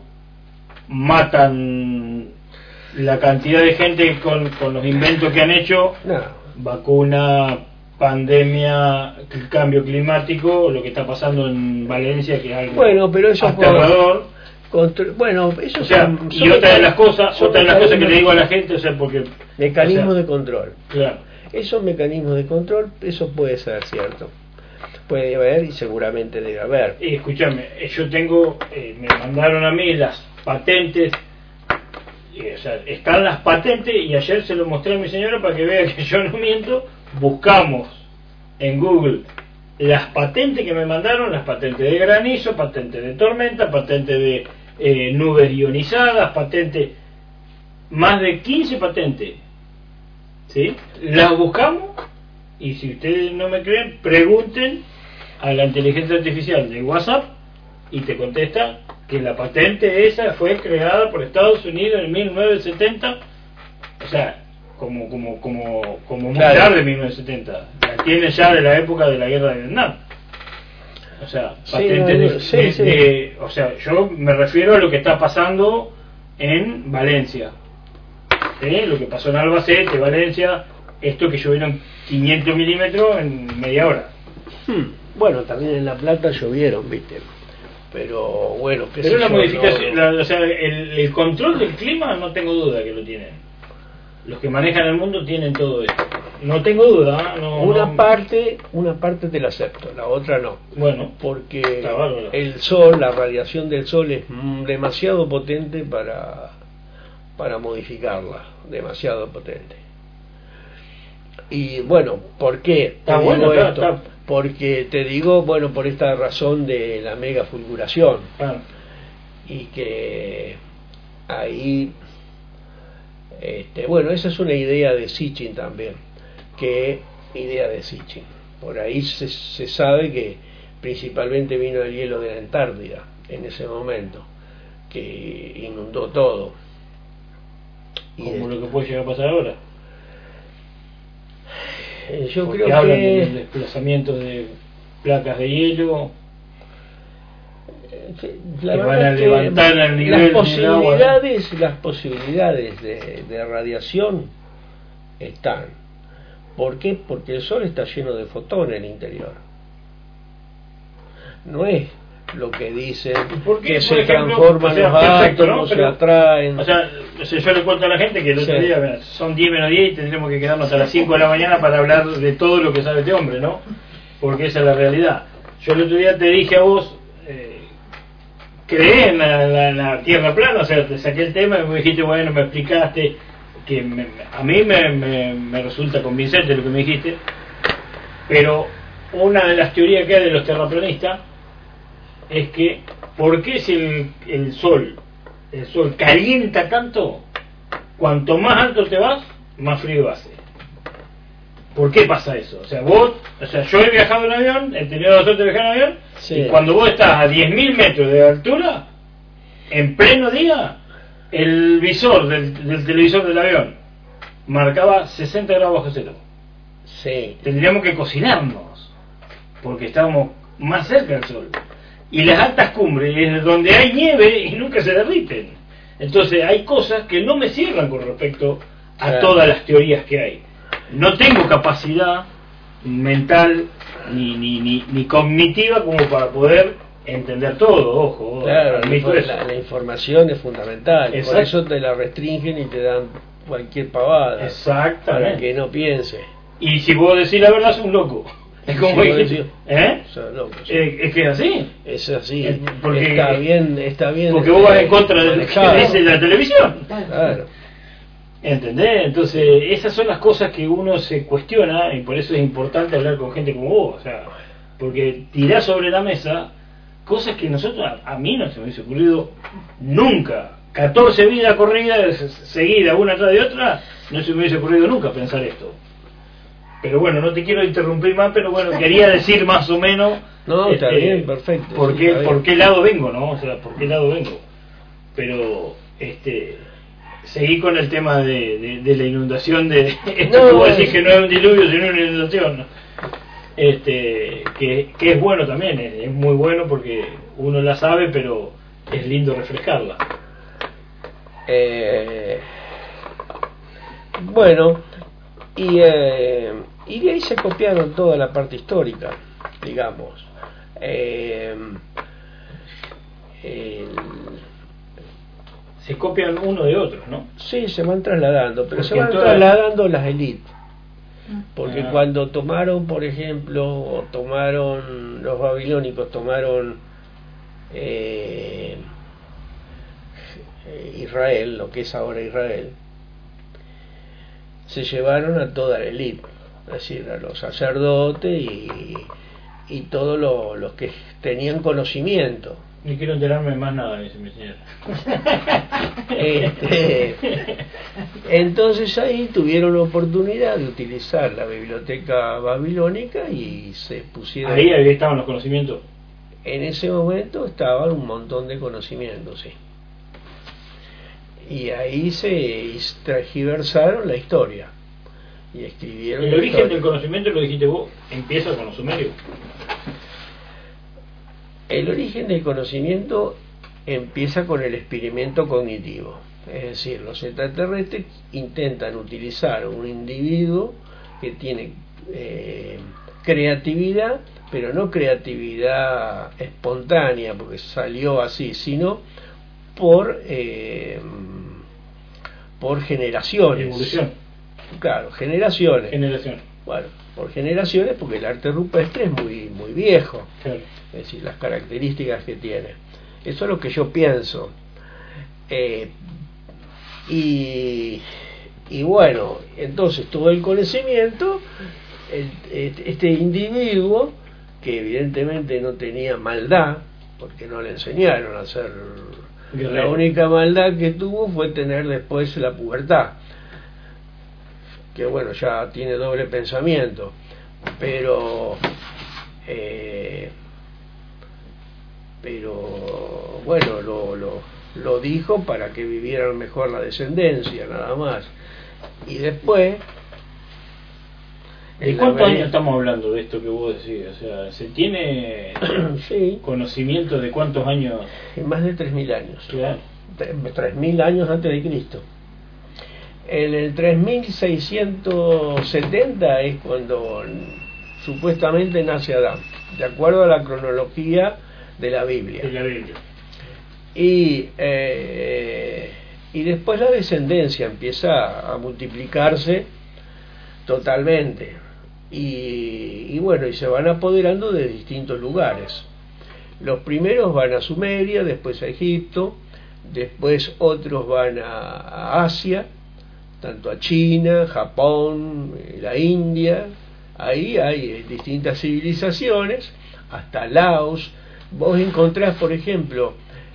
matan la cantidad de gente con los inventos que han hecho, vacuna, pandemia, cambio climático, lo que está pasando en Valencia, que es algo pero eso aterrador. Eso o sea, y otra de las cosas que le digo a la gente, o sea, porque mecanismos de control. Claro. Esos mecanismos de control, eso puede ser cierto. Puede haber y seguramente debe haber. Escúchame, yo tengo, me mandaron a mí las patentes, o sea, están las patentes, y ayer se lo mostré a mi señora para que vea que yo no miento. Buscamos en Google las patentes que me mandaron, las patentes de granizo, patentes de tormenta, patentes de nubes ionizadas, patentes, más de 15 patentes, ¿sí? Las buscamos, y si ustedes no me creen, pregunten a la inteligencia artificial de WhatsApp y te contesta que la patente esa fue creada por Estados Unidos en 1970, o sea, como muy tarde, 1970, la tiene ya de la época de la guerra de Vietnam. O sea, patentes o sea, yo me refiero a lo que está pasando en Valencia, lo que pasó en Albacete, Valencia, esto que llovieron 500 milímetros en media hora. Bueno, también en La Plata llovieron, viste, pero bueno, pero la modificación, o sea, el control del clima no tengo duda que lo tienen. Los que manejan el mundo tienen todo esto. No tengo duda. Una parte te la acepto, la otra no. Bueno, porque el sol, la radiación del sol es demasiado potente para modificarla. Demasiado potente. Y bueno, ¿por qué te digo esto? Porque te digo, bueno, por esta razón de la mega fulguración. Y que ahí, bueno, esa es una idea de Sitchin también. Por ahí se sabe que principalmente vino el hielo de la Antártida en ese momento, que inundó todo. Como lo que puede llegar a pasar ahora. Yo porque creo hablan que del desplazamiento de placas de hielo la que van a levantar el nivel del agua. Las posibilidades de radiación están. ¿Por qué? Porque el Sol está lleno de fotones en el interior. No es lo que dicen que se transforman los átomos, ¿no? Se atraen. O sea, yo le cuento a la gente que el otro día son 10 menos 10 y tendremos que quedarnos hasta las 5 de la mañana para hablar de todo lo que sabe este hombre, ¿no? Porque esa es la realidad. Yo el otro día te dije a vos, creé en la Tierra plana, o sea, te saqué el tema y me dijiste, bueno, me explicaste, que a mí me resulta convincente lo que me dijiste, pero una de las teorías que hay de los terraplanistas es que, ¿por qué si el sol calienta tanto, cuanto más alto te vas, más frío hace? ¿Por qué pasa eso? O sea, yo he viajado en avión, he tenido la suerte de viajar en avión, y cuando vos estás a 10.000 metros de altura, en pleno día, el visor del televisor del avión marcaba 60 grados bajo cero. Sí. Tendríamos que cocinarnos, porque estábamos más cerca del sol. Y las altas cumbres es donde hay nieve y nunca se derriten. Entonces hay cosas que no me cierran con respecto a todas las teorías que hay. No tengo capacidad mental ni cognitiva como para poder entender todo, ojo. Claro, la información es fundamental. Exacto. Por eso te la restringen y te dan cualquier pavada. Exactamente. Para que no piense. Y si vos decís la verdad, sos un loco. Es como decir, loco, sí. Es que es así. Es así. Porque está bien. Porque vos vas en contra de lo que dice la televisión. Claro. ¿Entendés? Entonces, esas son las cosas que uno se cuestiona, y por eso es importante hablar con gente como vos. O sea, porque tirás sobre la mesa cosas que a mí no se me hubiese ocurrido nunca. 14 vidas corridas seguidas, una atrás de otra, no se me hubiese ocurrido nunca pensar esto. Pero bueno, no te quiero interrumpir más, pero bueno, quería decir más o menos. No, está bien, perfecto. Por qué lado vengo, ¿no? O sea, por qué lado vengo. Pero, seguí con el tema de la inundación no decir que no es un diluvio sino una inundación, ¿no? Que es bueno también, es muy bueno porque uno la sabe, pero es lindo refrescarla. Bueno, y de ahí se copiaron toda la parte histórica, digamos. Se copian uno de otros, ¿no? Sí, se van trasladando, pero porque se van trasladando las élites. Porque cuando tomaron, por ejemplo, los babilónicos tomaron Israel, lo que es ahora Israel, se llevaron a toda la élite, es decir, a los sacerdotes y todos los que tenían conocimiento. Ni quiero enterarme más nada, dice mi señora. Entonces ahí tuvieron la oportunidad de utilizar la biblioteca babilónica y se pusieron... Ahí estaban los conocimientos. En ese momento estaban un montón de conocimientos, sí. Y ahí se transgiversaron la historia y escribieron. El origen del conocimiento, lo dijiste vos, empieza con los sumerios. El origen del conocimiento empieza con el experimento cognitivo, es decir, los extraterrestres intentan utilizar un individuo que tiene creatividad, pero no creatividad espontánea porque salió así, sino por generaciones. Evolución. Claro, generaciones. Bueno, por generaciones porque el arte rupestre es muy muy viejo. Claro. Es decir, las características que tiene. Eso es lo que yo pienso. Y bueno, entonces todo el conocimiento, este individuo, que evidentemente no tenía maldad, porque no le enseñaron a hacer... La única maldad que tuvo fue tener después la pubertad, que bueno, ya tiene doble pensamiento, pero bueno, lo dijo para que vivieran mejor la descendencia, nada más. Y después... ¿De cuántos años estamos hablando de esto que vos decís? O sea, ¿se tiene sí, conocimiento de cuántos años? Más de 3.000 años. Claro. 3.000 años antes de Cristo. En el 3670 es cuando supuestamente nace Adán, de acuerdo a la cronología de la Biblia. De la Biblia. Y después la descendencia empieza a multiplicarse totalmente. Y bueno, y se van apoderando de distintos lugares. Los primeros van a Sumeria, después a Egipto, después otros van a Asia, tanto a China, Japón, la India. Ahí hay distintas civilizaciones, hasta Laos. Vos encontrás, por ejemplo,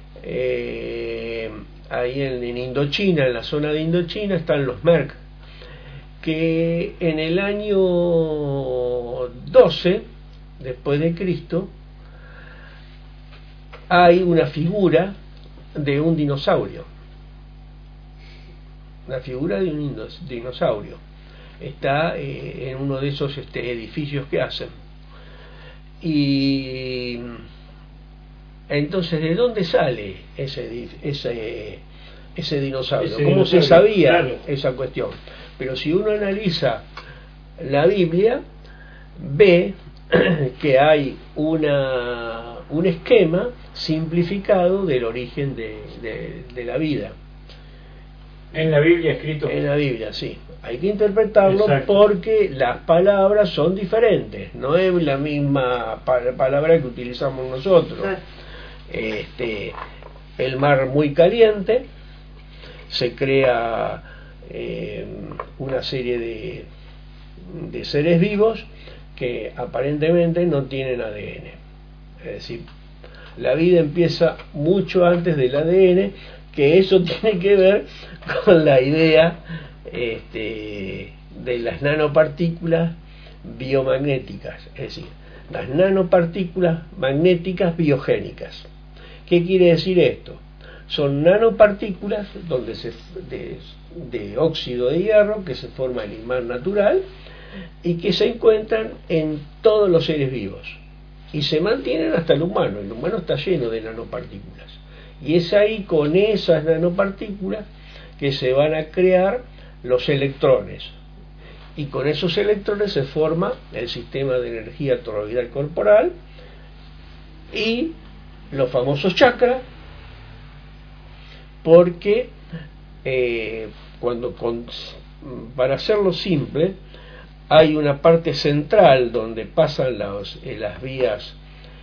ahí en Indochina, en la zona de Indochina, están los Merk, que en el año 12 después de Cristo hay una figura de un dinosaurio, la figura de un dinosaurio está en uno de esos edificios que hacen. Y entonces, ¿de dónde sale ese dinosaurio? ¿Cómo se sabía esa cuestión? Pero si uno analiza la Biblia, ve que hay un esquema simplificado del origen de la vida. En la Biblia escrito. En la Biblia, sí. Hay que interpretarlo. Exacto. Porque las palabras son diferentes. No es la misma palabra que utilizamos nosotros. El mar muy caliente, se crea una serie de seres vivos que aparentemente no tienen ADN. Es decir, la vida empieza mucho antes del ADN, que eso tiene que ver con la idea de las nanopartículas biomagnéticas, es decir, las nanopartículas magnéticas biogénicas. ¿Qué quiere decir esto? Son nanopartículas donde de óxido de hierro, que se forma el imán natural y que se encuentran en todos los seres vivos y se mantienen hasta el humano. El humano está lleno de nanopartículas y es ahí, con esas nanopartículas, que se van a crear los electrones, y con esos electrones se forma el sistema de energía toroidal corporal y los famosos chakras, porque para hacerlo simple, hay una parte central donde pasan las vías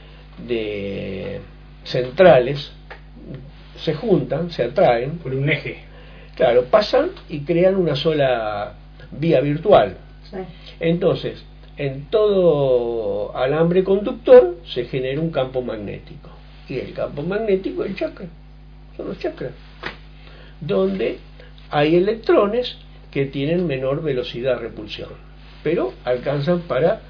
centrales, se juntan, se atraen por un eje. Claro, pasan y crean una sola vía virtual. Sí. Entonces, en todo alambre conductor se genera un campo magnético. Y el campo magnético es el chakra. Son los chakras. Donde hay electrones que tienen menor velocidad de repulsión, pero alcanzan para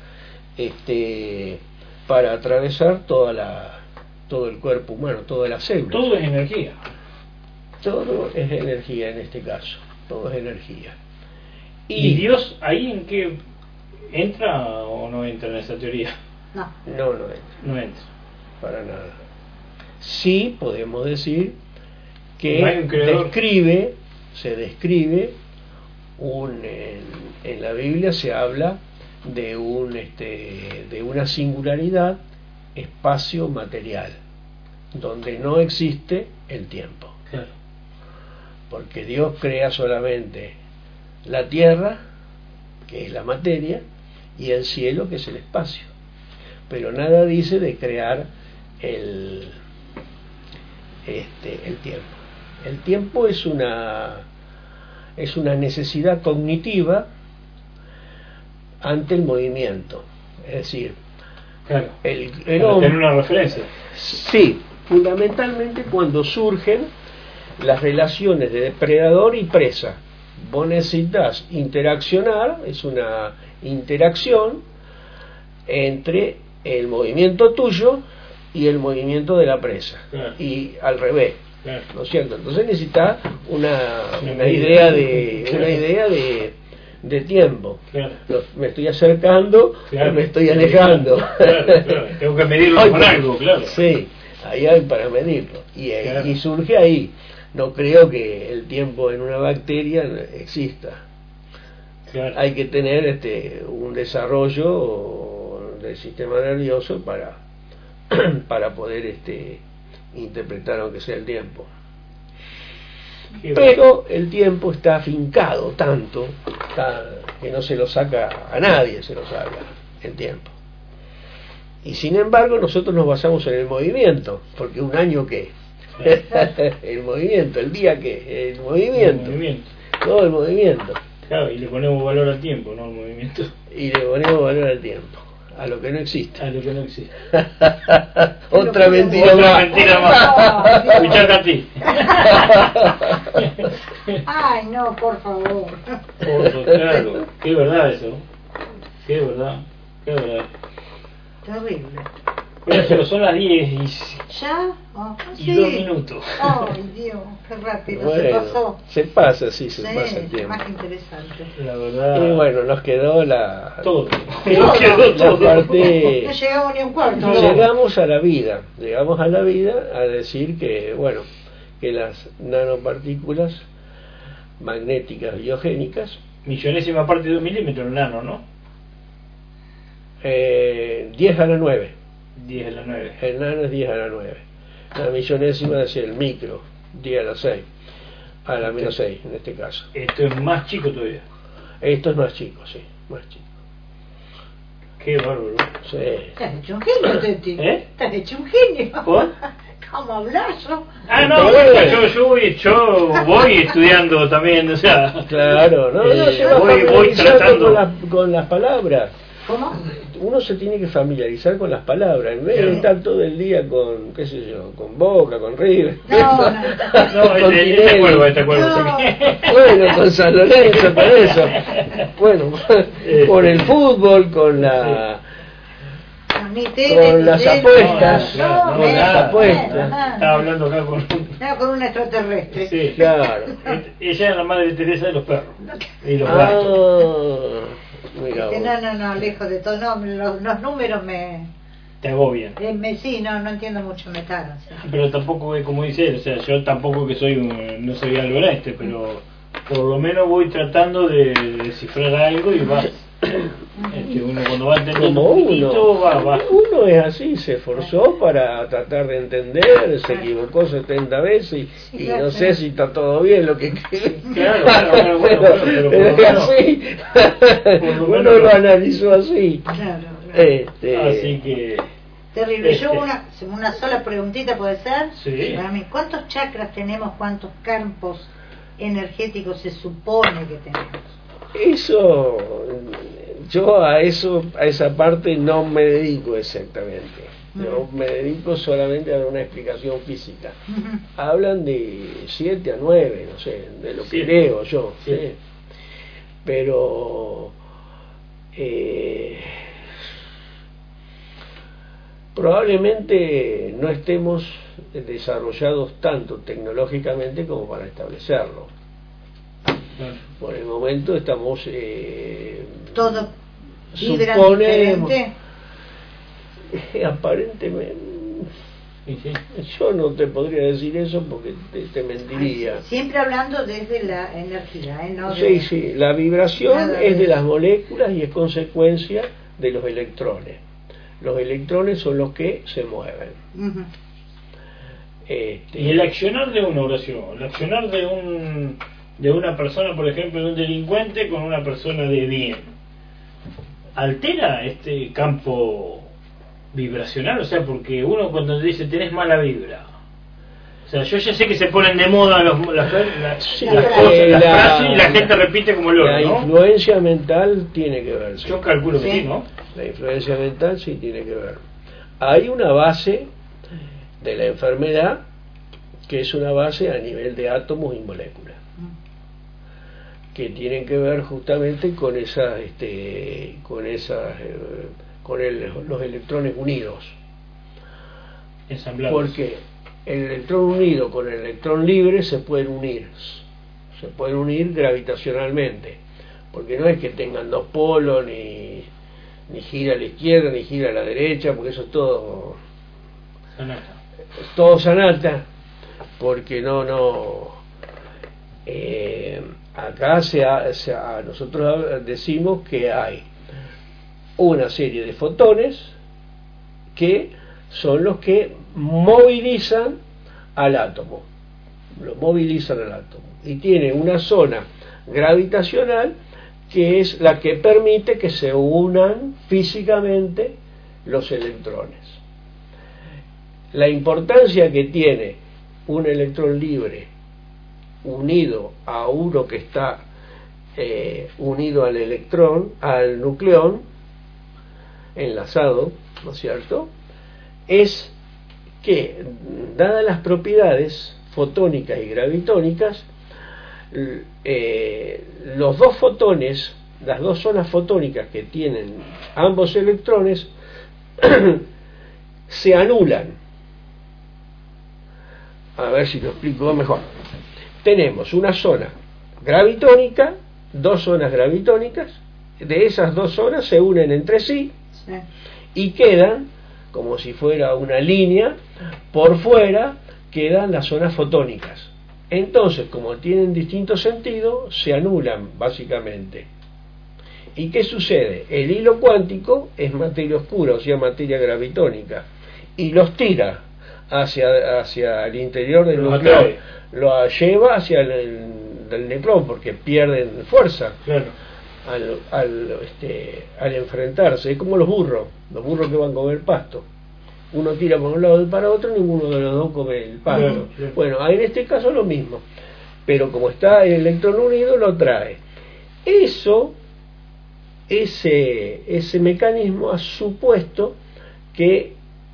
atravesar todo el cuerpo humano, todas las células. Todo es energía. Todo es energía en este caso, todo es energía. ¿Y Dios ahí en qué entra o no entra en esa teoría? No entra. No entra. Para nada. Sí podemos decir que se describe en la Biblia se habla de una singularidad espacio-material, donde no existe el tiempo. Claro. Porque Dios crea solamente la tierra, que es la materia, y el cielo, que es el espacio. Pero nada dice de crear el tiempo. El tiempo es una es una necesidad cognitiva ante el movimiento. Es decir, claro, el hombre, tener una referencia. Sí, fundamentalmente cuando surgen las relaciones de depredador y presa. Vos necesitas interaccionar, es una interacción entre el movimiento tuyo y el movimiento de la presa, claro, y al revés, claro, ¿no es cierto? Entonces necesitas una idea de tiempo. Claro. Me estoy acercando, claro, o me estoy alejando. Claro. Tengo que medirlo con algo, claro. Sí, ahí hay para medirlo. Claro. Y surge ahí. No creo que el tiempo en una bacteria exista. Claro. Hay que tener un desarrollo del sistema nervioso para poder interpretar aunque sea el tiempo. Pero el tiempo está afincado tanto que no se lo saca a nadie, se lo saca el tiempo. Y sin embargo nosotros nos basamos en el movimiento, porque un año ¿qué? El movimiento, el día ¿qué? El movimiento. Todo el movimiento. Claro, y le ponemos valor al tiempo, no al movimiento. Y le ponemos valor al tiempo, a lo que no existe. A lo que no existe. Otra mentira Otra más. mentira más. Escuchate a ti. Ay, no, por favor. Claro, qué verdad eso. Qué verdad. Terrible. Pero son las 10 ¿Ya? Oh, y sí. 2 minutos. Ay, Dios, qué rápido Bueno, se pasó. se pasa, sí, se Sí, pasa el tiempo. más que interesante. La verdad. Y bueno, nos quedó todo. la parte. No llegamos ni a un cuarto. Llegamos a la vida a decir que, bueno, que las nanopartículas magnéticas biogénicas, Millonésima parte de 1 milímetro el nano, ¿no? 10 a la 9. 10 a la 9. El nano es 10 a la 9. La millonésima es el micro, 10 a la 6. A la menos 6 en este caso. Esto es más chico todavía. Esto es más chico, sí, más chico. Qué bárbaro. Sí. Estás hecho un genio, Teti. ¿Eh? Estás hecho un genio. ¿Por? ¿Cómo hablas yo? Ah, no, yo voy estudiando también, o sea. Claro, no, se va voy familiarizando tratando con las palabras. ¿Cómo? Uno se tiene que familiarizar con las palabras, en vez de estar todo el día con, qué sé yo, con Boca, con River. No, con este acuerdo. No. Bueno, con San Lorenzo, con eso. Bueno, con el fútbol, con la... con las apuestas, con las apuestas. Estaba hablando acá con un extraterrestre. Sí, claro. Ella es la madre Teresa de los perros y los gatos. No, lejos de todo. No, los números te agobian. Sí, no entiendo mucho, me cagan. Sí. Pero tampoco, como dice él, o sea, yo tampoco que no soy algo pero por lo menos voy tratando de descifrar algo y va. Uno cuando va entendiendo un poquito, va. Uno es así, se esforzó para tratar de entender, se equivocó 70 veces y no sé si está todo bien lo que claro, pero es así. Uno lo analizó así. Claro. Así que terrible. Yo una sola preguntita, ¿puede ser? Sí. Para mí, ¿cuántos chakras tenemos? ¿Cuántos campos energéticos se supone que tenemos? Eso, yo a esa parte no me dedico exactamente. Yo me dedico solamente a dar una explicación física. Hablan de 7 a 9, no sé, de lo que leo yo. Sí. ¿sí? Pero probablemente no estemos desarrollados tanto tecnológicamente como para establecerlo. Por el momento estamos todo vibra diferente. Aparentemente yo no te podría decir eso porque te mentiría. Siempre hablando desde la energía, ¿no? Sí, la vibración es de las moléculas y es consecuencia de los electrones. Los electrones son los que se mueven. Y el accionar de una oración, el accionar de una persona, por ejemplo, de un delincuente con una persona de bien, altera este campo vibracional, o sea, porque uno cuando dice tenés mala vibra, O sea, yo ya sé que se ponen de moda las frases y la gente repite como loro, La influencia mental tiene que ver. Yo calculo que sí, ¿no? La influencia mental sí tiene que ver. Hay una base de la enfermedad que es una base a nivel de átomos y moléculas, que tienen que ver justamente con los electrones unidos. Ensamblados. Porque el electrón unido con el electrón libre se pueden unir gravitacionalmente, porque no es que tengan dos polos, ni gira a la izquierda ni gira a la derecha, porque eso es todo sanata, porque acá nosotros decimos que hay una serie de fotones que son los que movilizan al átomo, y tiene una zona gravitacional que es la que permite que se unan físicamente los electrones. La importancia que tiene un electrón libre unido a uno que está unido al electrón, al nucleón, enlazado, ¿no es cierto?, es que, dadas las propiedades fotónicas y gravitónicas, los dos fotones, las dos zonas fotónicas que tienen ambos electrones, se anulan. A ver si lo explico mejor. Tenemos una zona gravitónica, dos zonas gravitónicas, de esas dos zonas se unen entre sí y quedan, como si fuera una línea, por fuera quedan las zonas fotónicas. Entonces, como tienen distintos sentidos, se anulan básicamente. ¿Y qué sucede? El hilo cuántico es materia oscura, o sea, materia gravitónica, y los tira hacia el interior del nucleón, lo lleva hacia el neutrón, porque pierden fuerza. Claro. Al enfrentarse. Es como los burros que van a comer pasto. Uno tira por un lado y para otro, ninguno de los dos come el pasto. Claro. Bueno, en este caso lo mismo, pero como está el electrón unido, lo trae. Ese mecanismo ha supuesto que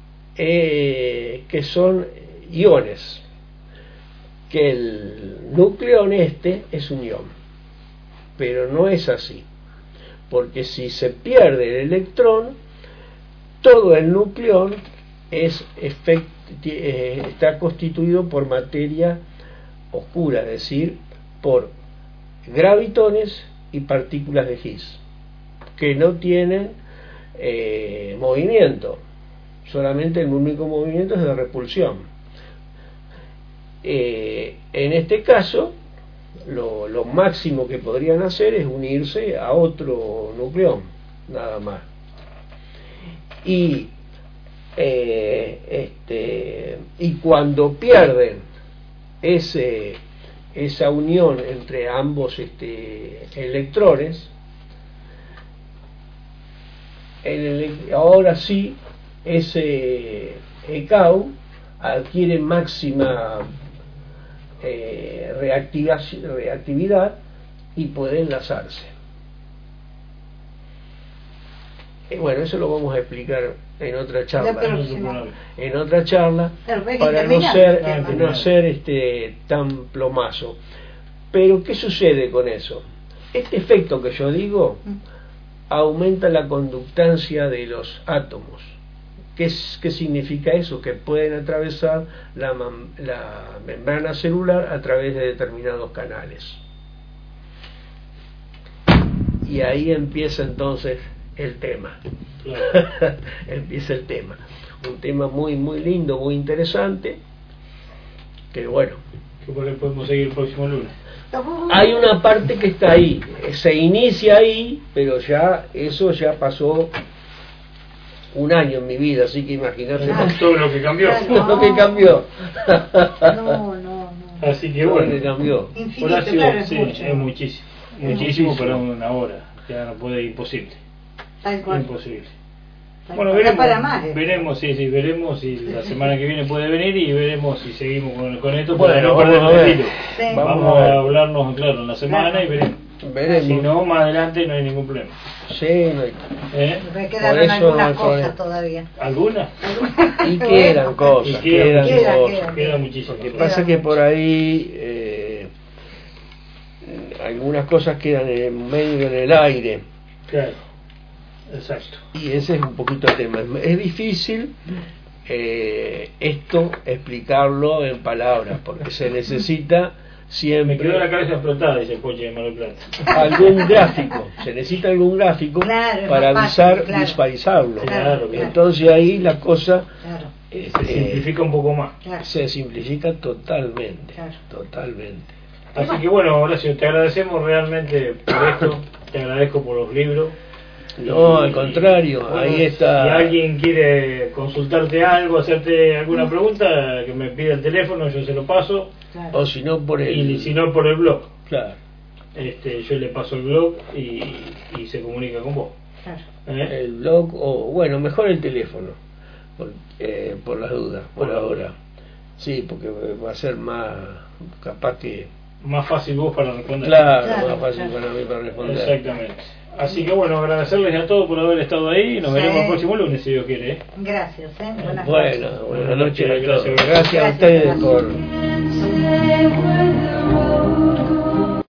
son iones, que el nucleón es un ion. Pero no es así, porque si se pierde el electrón, todo el nucleón está constituido por materia oscura, es decir, por gravitones y partículas de Higgs, que no tienen movimiento, solamente el único movimiento es de repulsión. En este caso, lo máximo que podrían hacer es unirse a otro nucleón, nada más. Y cuando pierden esa unión entre ambos electrones, ahora sí ese ECAU adquiere máxima reactividad y puede enlazarse. Bueno, eso lo vamos a explicar en otra charla, para no ser tan plomazo. Pero ¿qué sucede con eso? Este efecto que yo digo aumenta la conductancia de los átomos. ¿Qué significa eso? Que pueden atravesar la membrana celular a través de determinados canales. Y ahí empieza entonces el tema. Claro. Empieza el tema. Un tema muy, muy lindo, muy interesante. Que bueno. Que podemos seguir el próximo lunes. Hay una parte que está ahí. Se inicia ahí, pero eso ya pasó un año en mi vida, así que imagínate todo lo que cambió. Lo que cambió. No. Así que bueno, lo que cambió. Infinito, Horacio, claro, es muchísimo para una hora. Ya no puede, imposible. Tal cual. Imposible. Bueno, veremos si la semana que viene puede venir y veremos si seguimos con esto. Bueno, vamos a hablarnos, claro, en la semana y veremos. Si no, más adelante no hay ningún problema. Sí, no hay. Me quedaron algunas cosas todavía. ¿Algunas? Y quedan cosas. Queda muchísimas. Lo que pasa es que por ahí algunas cosas quedan medio en el aire. Claro, exacto. Y ese es un poquito el tema. Es difícil esto explicarlo en palabras, porque se necesita siempre... Me quedó la cabeza explotada, dice el coche de Mar del Plata. Algún gráfico, se necesita algún gráfico para visualizarlo. Claro. Entonces ahí la cosa se simplifica un poco más. Se simplifica totalmente. Así que bueno, Horacio, te agradecemos realmente por esto, te agradezco por los libros. No, al contrario, bueno, ahí está. Si alguien quiere consultarte algo, hacerte alguna pregunta, que me pida el teléfono, yo se lo paso. O si no por el... Y si no por el blog. Claro. Yo le paso el blog y se comunica con vos. El blog, o bueno, mejor el teléfono, por las dudas, por ahora. Sí, porque va a ser más, capaz que... Más fácil vos para responder. Claro, más fácil para mí para responder. Exactamente. Así que bueno, agradecerles a todos por haber estado ahí y nos veremos el próximo lunes si Dios quiere. Gracias, buenas noches. Buenas noches. Gracias a ustedes por